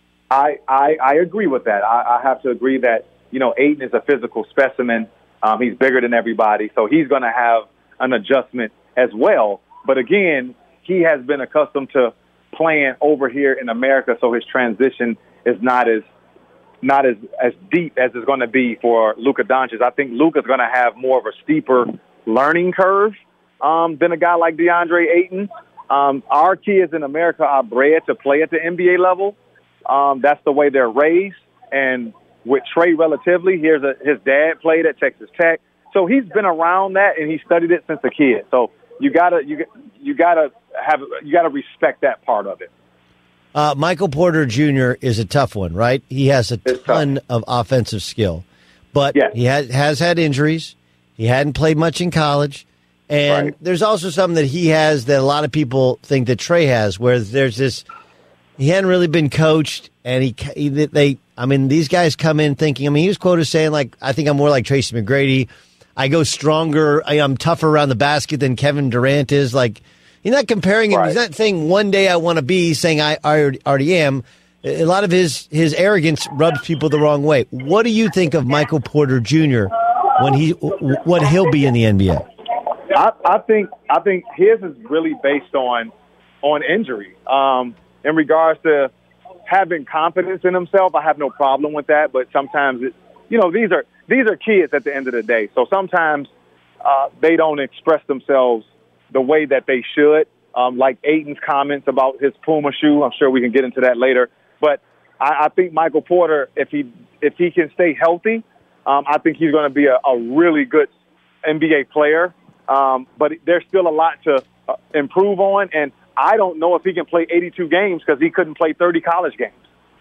I, I, I agree with that. I, I have to agree that, you know, Ayton is a physical specimen. Um, he's bigger than everybody, so he's going to have an adjustment as well. But again, he has been accustomed to playing over here in America, so his transition is not as not as, as deep as it's going to be for Luka Doncic. I think Luka's going to have more of a steeper learning curve um, than a guy like DeAndre Ayton. Um, our kids in America are bred to play at the N B A level. Um, that's the way they're raised. And with Trey relatively, here's a, his dad played at Texas Tech. So he's been around that, and he studied it since a kid. So you gotta you you gotta have you gotta respect that part of it. Uh, Michael Porter Junior is a tough one, right? He has a It's ton of offensive skill, but Yeah. he has, has had injuries. He hadn't played much in college. And Right. there's also something that he has that a lot of people think that Trey has, where there's this, he hadn't really been coached, and he, he they, I mean, these guys come in thinking, I mean, he was quoted saying, like, I think I'm more like Tracy McGrady. I go stronger. I, I'm tougher around the basket than Kevin Durant is. Like, he's not comparing him. Right. He's not saying one day I want to be, he's saying I, I already, already am. A lot of his, his arrogance rubs people the wrong way. What do you think of Michael Porter Junior when he, what he'll be in the N B A? I, I think I think his is really based on on injury. Um, in regards to having confidence in himself, I have no problem with that. But sometimes, it, you know, these are these are kids at the end of the day. So sometimes uh, they don't express themselves the way that they should. Um, like Ayton's comments about his Puma shoe. I'm sure we can get into that later. But I, I think Michael Porter, if he if he can stay healthy, um, I think he's going to be a, a really good N B A player. Um, but there's still a lot to uh, improve on, and I don't know if he can play eighty-two games because he couldn't play thirty college games.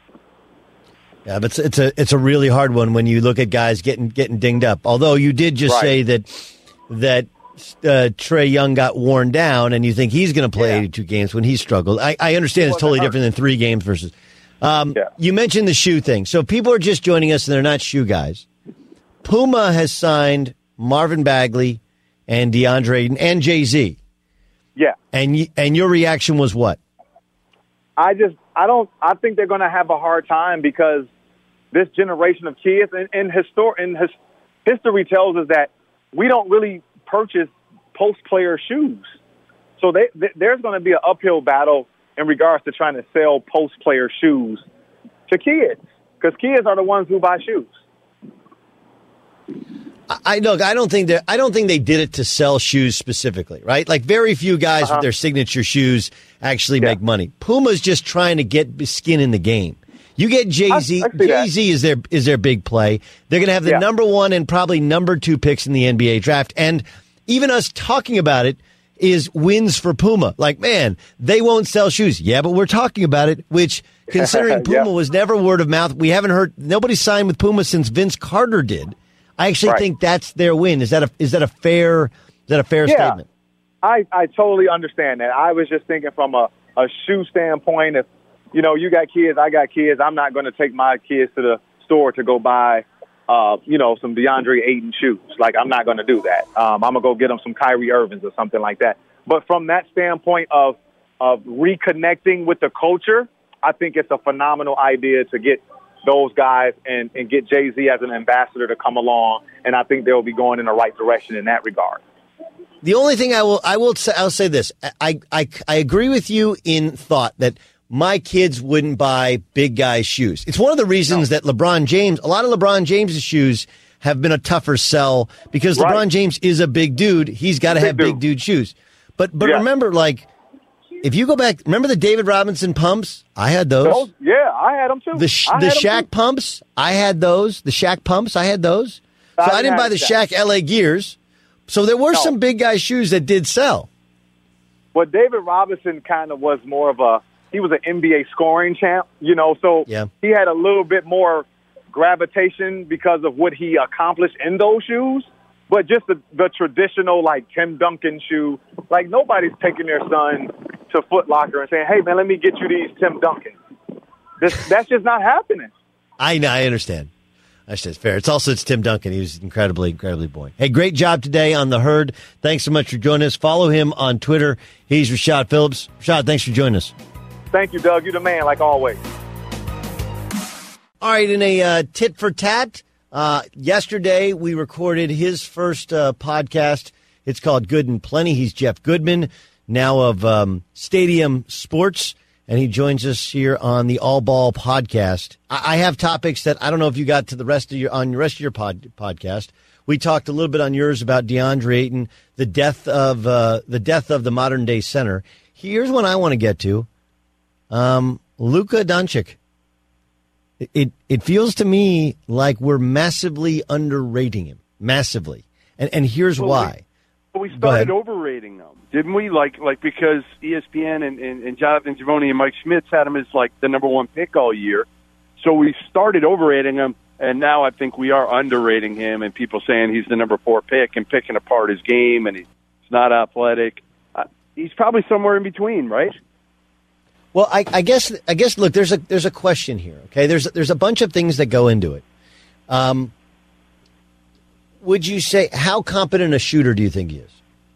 Yeah, but it's, it's a it's a really hard one when you look at guys getting getting dinged up. Although you did just Right. say that that uh, Trey Young got worn down, and you think he's going to play Yeah. eighty-two games when he struggled. I, I understand it's wasn't totally hurt. different than three games versus. Um, Yeah. You mentioned the shoe thing, so people are just joining us and they're not shoe guys. Puma has signed Marvin Bagley and DeAndre Ayton and Jay-Z, Yeah, and y- and your reaction was what? I just I don't I think they're going to have a hard time because this generation of kids and, and histor- and his, history tells us that we don't really purchase post player shoes. So they, they, there's going to be an uphill battle in regards to trying to sell post-player shoes to kids, because kids are the ones who buy shoes. I look. I don't think that. I don't think they did it to sell shoes specifically, right? Like very few guys uh-huh. with their signature shoes actually yeah. make money. Puma's just trying to get skin in the game. You get Jay-Z. Jay-Z is their is their big play. They're going to have the yeah. number one and probably number two picks in the N B A draft, and even us talking about it is wins for Puma. Like, man, they won't sell shoes. Yeah, but we're talking about it, which considering Puma yeah. was never word of mouth, we haven't heard. Nobody signed with Puma since Vince Carter did. I actually right. think that's their win. Is that a is that a fair is that a fair yeah, statement? I, I totally understand that. I was just thinking from a, a shoe standpoint. If you know you got kids, I got kids. I'm not going to take my kids to the store to go buy, uh, you know, some DeAndre Ayton shoes. Like I'm not going to do that. Um, I'm gonna go get them some Kyrie Irvings or something like that. But from that standpoint of of reconnecting with the culture, I think it's a phenomenal idea to get those guys and, and get Jay-Z as an ambassador to come along, and I think they'll be going in the right direction in that regard. The only thing I will I will say, I'll say this. I, I, I agree with you in thought that my kids wouldn't buy big guys' shoes. It's one of the reasons no. that LeBron James, a lot of LeBron James' shoes have been a tougher sell because right. LeBron James is a big dude. He's got to have dude. big dude shoes. But but yeah. remember, like, if you go back, remember the David Robinson pumps? I had those. those yeah, I had them too. The the Shaq too. pumps? I had those. The Shaq pumps? I had those. So I, I didn't buy the Shaq L A Gears. So there were no. some big guy shoes that did sell. Well, David Robinson kind of was more of a, he was an N B A scoring champ, you know, so yeah. he had a little bit more gravitation because of what he accomplished in those shoes. But just the, the traditional, like, Tim Duncan shoe, like, nobody's taking their son to Foot Locker and saying, hey, man, let me get you these Tim Duncan. This, that's just not happening. I know. I understand. That's just fair. It's also, it's Tim Duncan. He was incredibly, incredibly boring. Hey, great job today on The Herd. Thanks so much for joining us. Follow him on Twitter. He's Rashad Phillips. Rashad, thanks for joining us. Thank you, Doug. You're the man, like always. All right, in a uh, tit for tat, Uh, yesterday, we recorded his first uh, podcast. It's called Good and Plenty. He's Jeff Goodman, now of um, Stadium Sports, and he joins us here on the All Ball podcast. I, I have topics that I don't know if you got to the rest of your on the rest of your pod, podcast. We talked a little bit on yours about DeAndre Ayton, the death of uh, the death of the modern day center. Here's one I want to get to: um, Luka Doncic. It it feels to me like we're massively underrating him, massively, and and here's well, why. We, we started overrating them, didn't we? Like like because E S P N and, and, and Jonathan Givony and Mike Schmitz had him as like the number one pick all year, so we started overrating him, and now I think we are underrating him, and people saying he's the number four pick and picking apart his game, and he's not athletic. Uh, he's probably somewhere in between, right? Well, I, I guess I guess look, there's a there's a question here. Okay, there's there's a bunch of things that go into it. Um, would you say how competent a shooter do you think he is?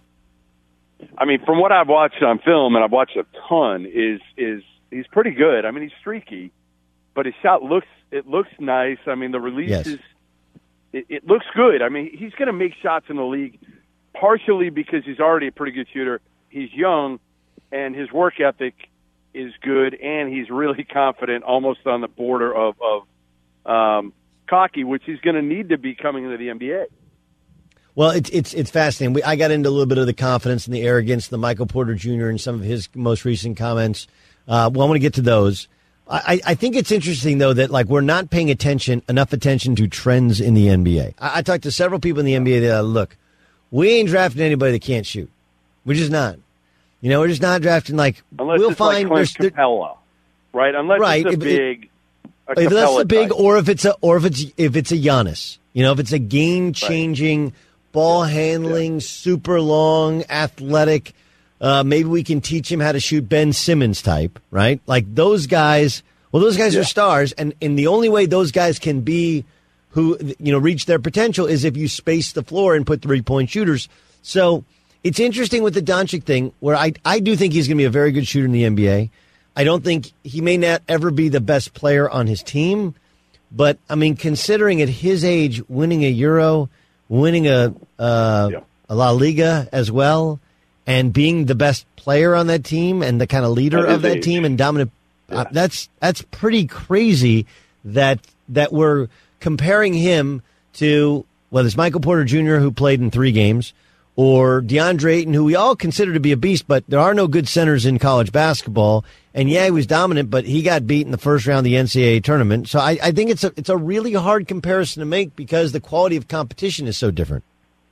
I mean, from what I've watched on film, and I've watched a ton, is is he's pretty good. I mean, he's streaky, but his shot looks it looks nice. I mean, the release yes. is it, it looks good. I mean, he's going to make shots in the league, partially because he's already a pretty good shooter. He's young, and his work ethic is good, and he's really confident, almost on the border of, of um, cocky, which he's going to need to be coming into the N B A. Well, it's it's it's fascinating. We, I got into a little bit of the confidence and the arrogance, the Michael Porter Junior and some of his most recent comments. Uh, well, I want to get to those. I, I think it's interesting, though, that like we're not paying attention enough attention to trends in the N B A. I, I talked to several people in the N B A that uh, look, we ain't drafting anybody that can't shoot. We're just not. You know, we're just not drafting like unless we'll it's find like Clint Capella, right? Unless right, it's a if, big, a if that's a big, type. or if it's a, or if it's if it's a Giannis, you know, if it's a game changing, right. ball handling, yeah. super long, athletic. Uh, maybe we can teach him how to shoot Ben Simmons type, right? Like those guys. Well, those guys yeah. are stars, and and the only way those guys can be who you know reach their potential is if you space the floor and put three point shooters. So. It's interesting with the Doncic thing, where I I do think he's going to be a very good shooter in the N B A. I don't think he may not ever be the best player on his team, but I mean, considering at his age, winning a Euro, winning a uh, yeah. a La Liga as well, and being the best player on that team and the kind of leader of that age. team and dominant. Yeah. Uh, that's that's pretty crazy that that we're comparing him to whether it's Michael Porter Junior, who played in three games, or DeAndre Ayton, who we all consider to be a beast, but there are no good centers in college basketball. And yeah, he was dominant, but he got beat in the first round of the N C double A tournament. So I, I think it's a it's a really hard comparison to make because the quality of competition is so different.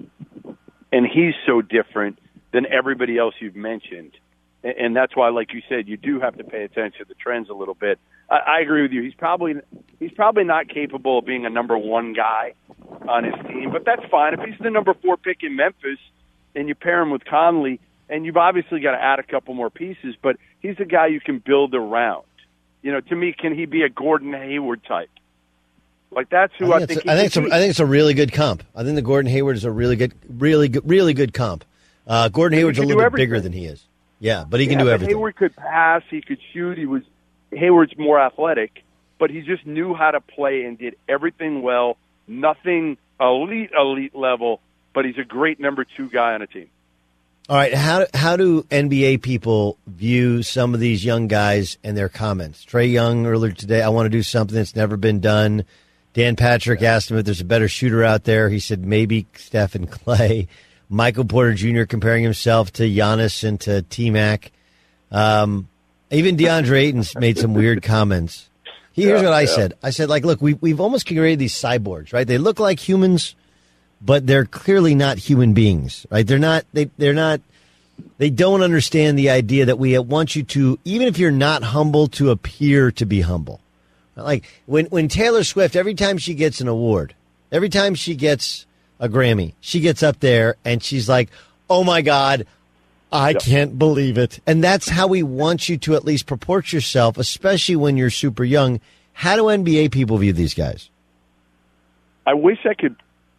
And he's so different than everybody else you've mentioned. And that's why, like you said, you do have to pay attention to the trends a little bit. I, I agree with you. He's probably he's probably not capable of being a number one guy on his team, but that's fine. If he's the number four pick in Memphis and you pair him with Conley, and you've obviously got to add a couple more pieces, but he's a guy you can build around. You know, to me, can he be a Gordon Hayward type? Like, that's who I think, I think, a, I think it's a, I think it's a really good comp. I think the Gordon Hayward is a really good, really good, really good comp. Uh, Gordon Hayward's a little bit everything. bigger than he is. Yeah, but he yeah, can do but everything. Hayward could pass, he could shoot. He was Hayward's more athletic, but he just knew how to play and did everything well. Nothing elite, elite level, but he's a great number two guy on a team. All right, how how do N B A people view some of these young guys and their comments? Trae Young earlier today, I want to do something that's never been done. Dan Patrick asked him if there's a better shooter out there. He said maybe Steph and Clay. Michael Porter Junior comparing himself to Giannis and to T-Mac. Um, even DeAndre Ayton's made some weird comments. Here's yeah, what I yeah. said. I said, like, look, we, we've almost created these cyborgs, right? They look like humans, but they're clearly not human beings, right? They're not, they, they're not, they don't understand the idea that we want you to, even if you're not humble, to appear to be humble. Like when, when Taylor Swift, every time she gets an award, every time she gets a Grammy, she gets up there and she's like, oh my God, I yep. can't believe it. And that's how we want you to at least purport yourself, especially when you're super young. How do N B A people view these guys? I wish I could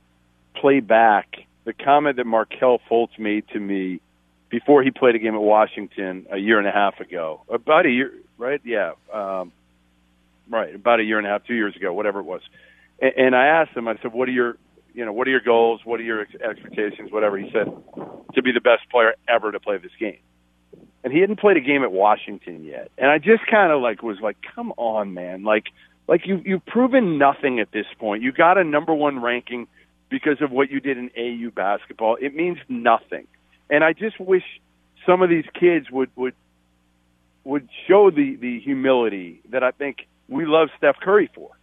play back the comment that Markelle Fultz made to me before he played a game at Washington a year and a half ago. About a year, right? Yeah. Um, right. About a year and a half, two years ago, whatever it was. And, and I asked him, I said, what are your, you know, what are your goals? What are your ex- expectations? Whatever. He said, to be the best player ever to play this game. And he hadn't played a game at Washington yet. And I just kind of like was like, come on, man. Like, like you, you've proven nothing at this point. You got a number one ranking because of what you did in A U basketball. It means nothing. And I just wish some of these kids would, would, would show the, the humility that I think we love Steph Curry for.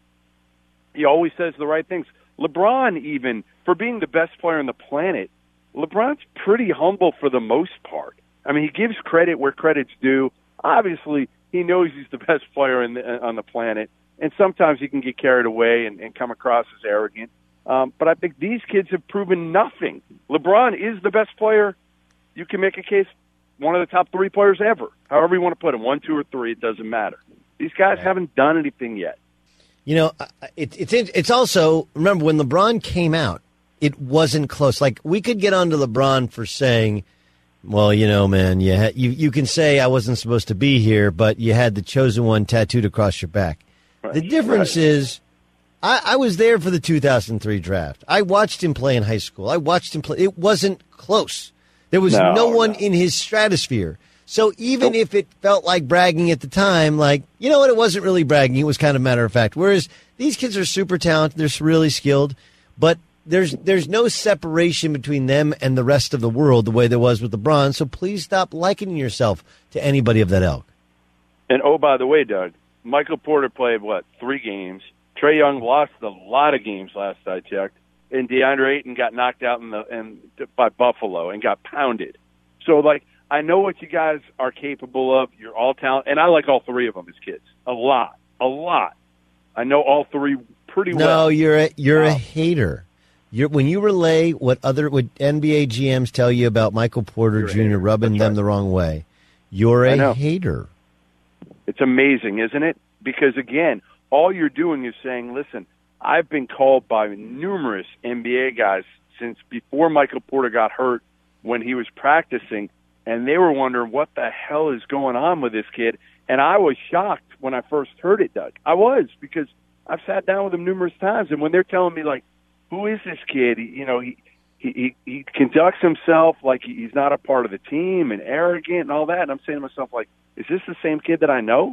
He always says the right things. LeBron, even, for being the best player on the planet, LeBron's pretty humble for the most part. I mean, he gives credit where credit's due. Obviously, he knows he's the best player in the, on the planet, and sometimes he can get carried away and, and come across as arrogant. Um, but I think these kids have proven nothing. LeBron is the best player. You can make a case, one of the top three players ever. However you want to put him, one, two, or three, it doesn't matter. These guys yeah. haven't done anything yet. You know, it, it's it's also, remember, when LeBron came out, it wasn't close. Like, we could get onto LeBron for saying, well, you know, man, you, ha- you you can say I wasn't supposed to be here, but you had the chosen one tattooed across your back. Right. The difference right. is, I, I was there for the two thousand three draft. I watched him play in high school. I watched him play. It wasn't close. There was no, no one no. in his stratosphere. So even nope. if it felt like bragging at the time, like, you know what, it wasn't really bragging. It was kind of matter of fact. Whereas these kids are super talented. They're really skilled. But there's there's no separation between them and the rest of the world the way there was with LeBron. So please stop likening yourself to anybody of that ilk. And, oh, by the way, Doug, Michael Porter played, what, three games. Trae Young lost a lot of games last I checked. And DeAndre Ayton got knocked out in the in, by Buffalo and got pounded. So, like, I know what you guys are capable of. You're all talented. And I like all three of them as kids. A lot. A lot. I know all three pretty no, well. No, you're a, you're wow. a hater. You're, when you relay what other what N B A G Ms tell you about Michael Porter You're Junior rubbing That's them right. the wrong way, you're a hater. It's amazing, isn't it? Because, again, all you're doing is saying, listen, I've been called by numerous N B A guys since before Michael Porter got hurt when he was practicing, and they were wondering what the hell is going on with this kid. And I was shocked when I first heard it, Doug. I was, because I've sat down with him numerous times, and when they're telling me, like, who is this kid? You know, he he, he, he conducts himself like he's not a part of the team and arrogant and all that. And I'm saying to myself, like, is this the same kid that I know?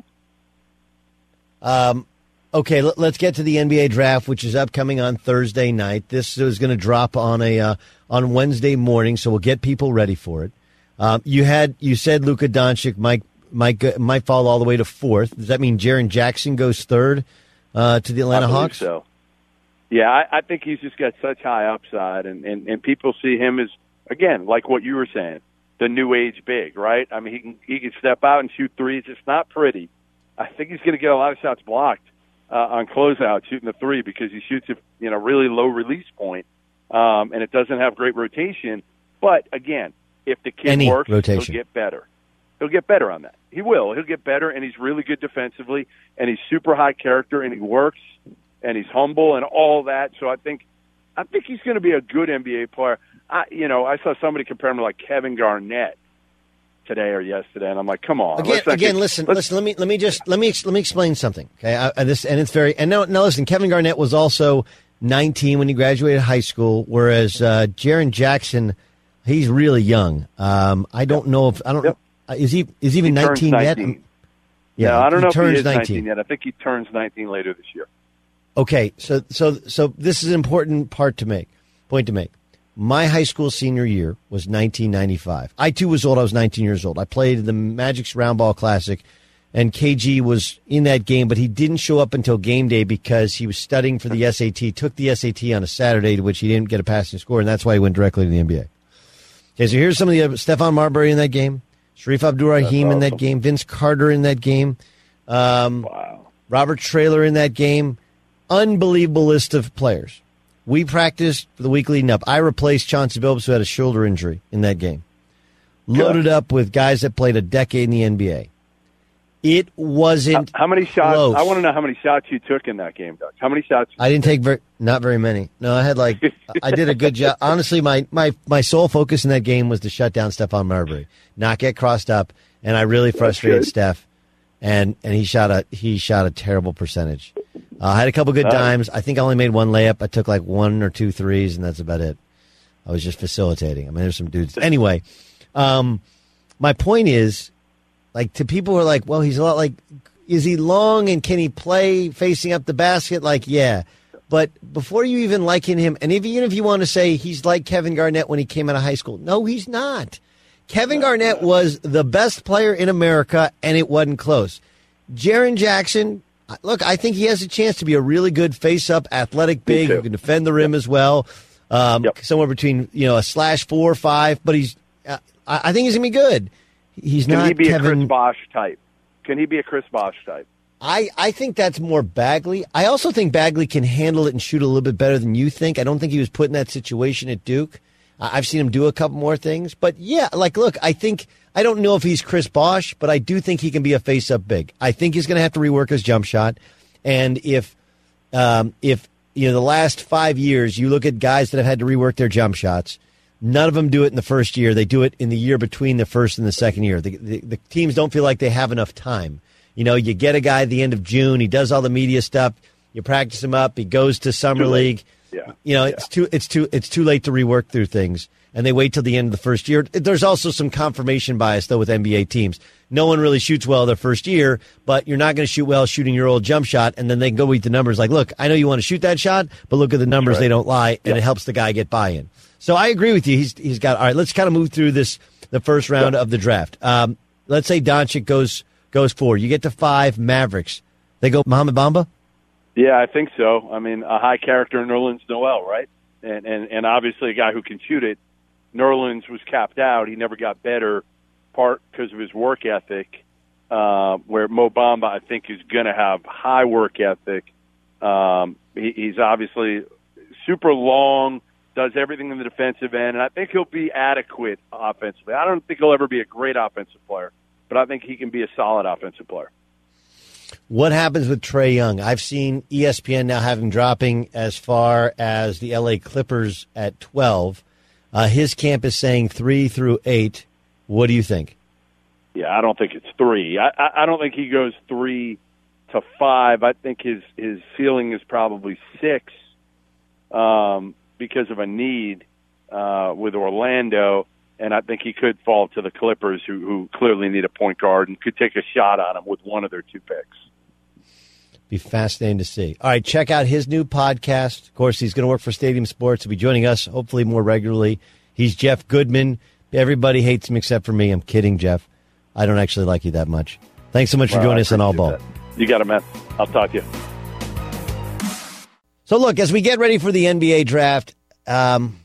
Um, okay, let, let's get to the N B A draft, which is upcoming on Thursday night. This is going to drop on a uh, on Wednesday morning, so we'll get people ready for it. Um, you had you said Luka Doncic might might might fall all the way to fourth. Does that mean Jaren Jackson goes third uh, to the Atlanta I believe Hawks? So. Yeah, I, I think he's just got such high upside, and, and, and people see him as, again, like what you were saying, the new age big, right? I mean, he can he can step out and shoot threes. It's not pretty. I think he's going to get a lot of shots blocked uh, on closeout shooting the three because he shoots a you know really low release point, um, and it doesn't have great rotation. But again, if the kid Any works, rotation. he'll get better. He'll get better on that. He will. He'll get better, and he's really good defensively, and he's super high character, and he works, and he's humble, and all that. So I think, I think he's going to be a good N B A player. I, you know, I saw somebody compare him to like Kevin Garnett today or yesterday, and I'm like, come on. Again, again, get, listen, listen. Let me let me just let me let me explain something. Okay, I, I, this and it's very and now now listen. Kevin Garnett was also nineteen when he graduated high school, whereas uh, Jaren Jackson, he's really young. Um, I don't know if I don't. Yep. Is he is he even he nineteen, nineteen yet? Yeah, no, I don't he know if turns he is nineteen. nineteen yet. I think he turns nineteen later this year. Okay, so so so this is an important part to make, point to make. My high school senior year was nineteen ninety-five. I, too, was old. I was nineteen years old. I played the Magic's Round Ball Classic, and K G was in that game, but he didn't show up until game day because he was studying for the S A T, took the S A T on a Saturday, to which he didn't get a passing score, and that's why he went directly to the N B A. Okay, so here's some of the other. Stephon Marbury in that game. Sharif Abdul-Rahim awesome. in that game. Vince Carter in that game. Um, wow. Robert Traylor in that game. Unbelievable list of players. We practiced for the week leading up. I replaced Chauncey Billups, who had a shoulder injury in that game. Loaded up with guys that played a decade in the N B A. It wasn't How, how many shots? close. I want to know how many shots you took in that game, Doug. How many shots? I didn't take very, not very many. No, I had like, I did a good job. Honestly, my, my, my sole focus in that game was to shut down Stephon Marbury, not get crossed up, and I really frustrated Steph, and and he shot a he shot a terrible percentage. Uh, I had a couple good dimes. I think I only made one layup. I took like one or two threes, and that's about it. I was just facilitating. I mean, there's some dudes. Anyway, um, my point is, like, to people who are like, well, he's a lot like, is he long and can he play facing up the basket? Like, yeah. But before you even liken him, and if, even if you want to say he's like Kevin Garnett when he came out of high school, no, he's not. Kevin Garnett was the best player in America, and it wasn't close. Jaren Jackson, look, I think he has a chance to be a really good face-up, athletic big who can defend the rim as well. Um, yep. Somewhere between, you know, a slash four or five, but he's, uh, I think he's going to be good. He's Can not he be Kevin... a Chris Bosh type? Can he be a Chris Bosh type? I, I think that's more Bagley. I also think Bagley can handle it and shoot a little bit better than you think. I don't think he was put in that situation at Duke. Uh, I've seen him do a couple more things. But, yeah, like, look, I think – I don't know if he's Chris Bosh, but I do think he can be a face-up big. I think he's going to have to rework his jump shot. And if, um, if you know, the last five years you look at guys that have had to rework their jump shots, none of them do it in the first year. They do it in the year between the first and the second year. The, the, the teams don't feel like they have enough time. You know, you get a guy at the end of June. He does all the media stuff. You practice him up. He goes to summer league. Yeah. You know, yeah. it's too it's too it's too late to rework through things, and they wait till the end of the first year. There's also some confirmation bias though with N B A teams. No one really shoots well their first year, but you're not going to shoot well shooting your old jump shot, and then they can go eat the numbers. Like, look, I know you want to shoot that shot, but look at the numbers; right. They don't lie, and yeah. it helps the guy get buy-in. So I agree with you. He's he's got all right. Let's kind of move through this the first round yeah. of the draft. Um, let's say Doncic goes goes four. You get to five. Mavericks. They go Mohamed Bamba. Yeah, I think so. I mean, a high character Nerlens Noel, right? And and and obviously a guy who can shoot it. Nerlens was capped out. He never got better, part because of his work ethic. Uh, where Mo Bamba, I think, is going to have high work ethic. Um, he, he's obviously super long. Does everything in the defensive end, and I think he'll be adequate offensively. I don't think he'll ever be a great offensive player, but I think he can be a solid offensive player. What happens with Trae Young? I've seen E S P N now have him dropping as far as the L A Clippers at twelve. Uh, his camp is saying three through eight. What do you think? Yeah, I don't think it's three. I, I, I don't think he goes three to five. I think his, his ceiling is probably six. Um, because of a need. uh, with Orlando, and I think he could fall to the Clippers, who, who clearly need a point guard and could take a shot on him with one of their two picks. Be fascinating to see. All right, check out his new podcast. Of course, he's going to work for Stadium Sports. He'll be joining us hopefully more regularly. He's Jeff Goodman. Everybody hates him except for me. I'm kidding, Jeff. I don't actually like you that much. Thanks so much for well, joining us on All Ball. That. You got it, man. I'll talk to you. So, look, as we get ready for the N B A draft, um,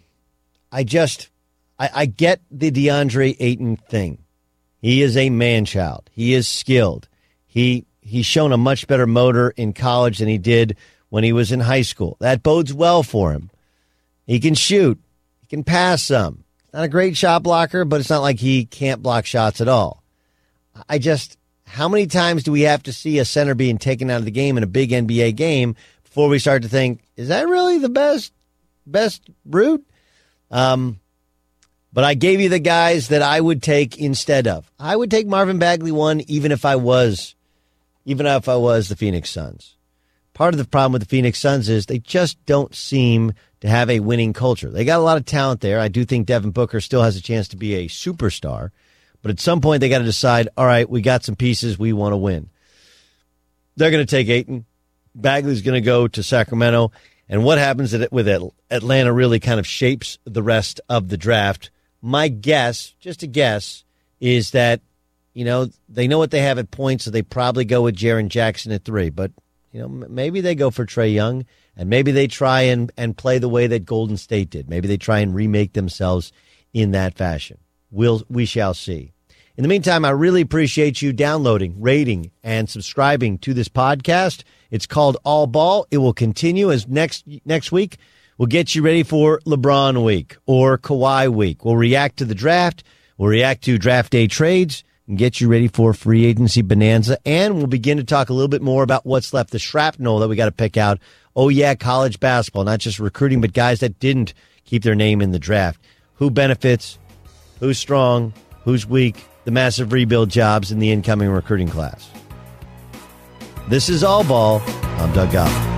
I just, I, I get the DeAndre Ayton thing. He is a man-child. He is skilled. He He's shown a much better motor in college than he did when he was in high school. That bodes well for him. He can shoot. He can pass some. Not a great shot blocker, but it's not like he can't block shots at all. I just, how many times do we have to see a center being taken out of the game in a big N B A game before we start to think, is that really the best, best route? Um, but I gave you the guys that I would take instead of. I would take Marvin Bagley one, even if I was Even if I was the Phoenix Suns. Part of the problem with the Phoenix Suns is they just don't seem to have a winning culture. They got a lot of talent there. I do think Devin Booker still has a chance to be a superstar. But at some point, they got to decide, all right, we got some pieces. We want to win. They're going to take Ayton. Bagley's going to go to Sacramento. And what happens with Atlanta really kind of shapes the rest of the draft. My guess, just a guess, is that you know, they know what they have at points, so they probably go with Jaren Jackson at three. But, you know, maybe they go for Trae Young, and maybe they try and, and play the way that Golden State did. Maybe they try and remake themselves in that fashion. We'll, we shall see. In the meantime, I really appreciate you downloading, rating, and subscribing to this podcast. It's called All Ball. It will continue as next next week. We'll get you ready for LeBron week or Kawhi week. We'll react to the draft. We'll react to draft day trades. And get you ready for free agency bonanza. And we'll begin to talk a little bit more about what's left, the shrapnel that we got to pick out. Oh, yeah, college basketball, not just recruiting, but guys that didn't keep their name in the draft. Who benefits, who's strong, who's weak, the massive rebuild jobs in the incoming recruiting class. This is All Ball. I'm Doug Gottlieb.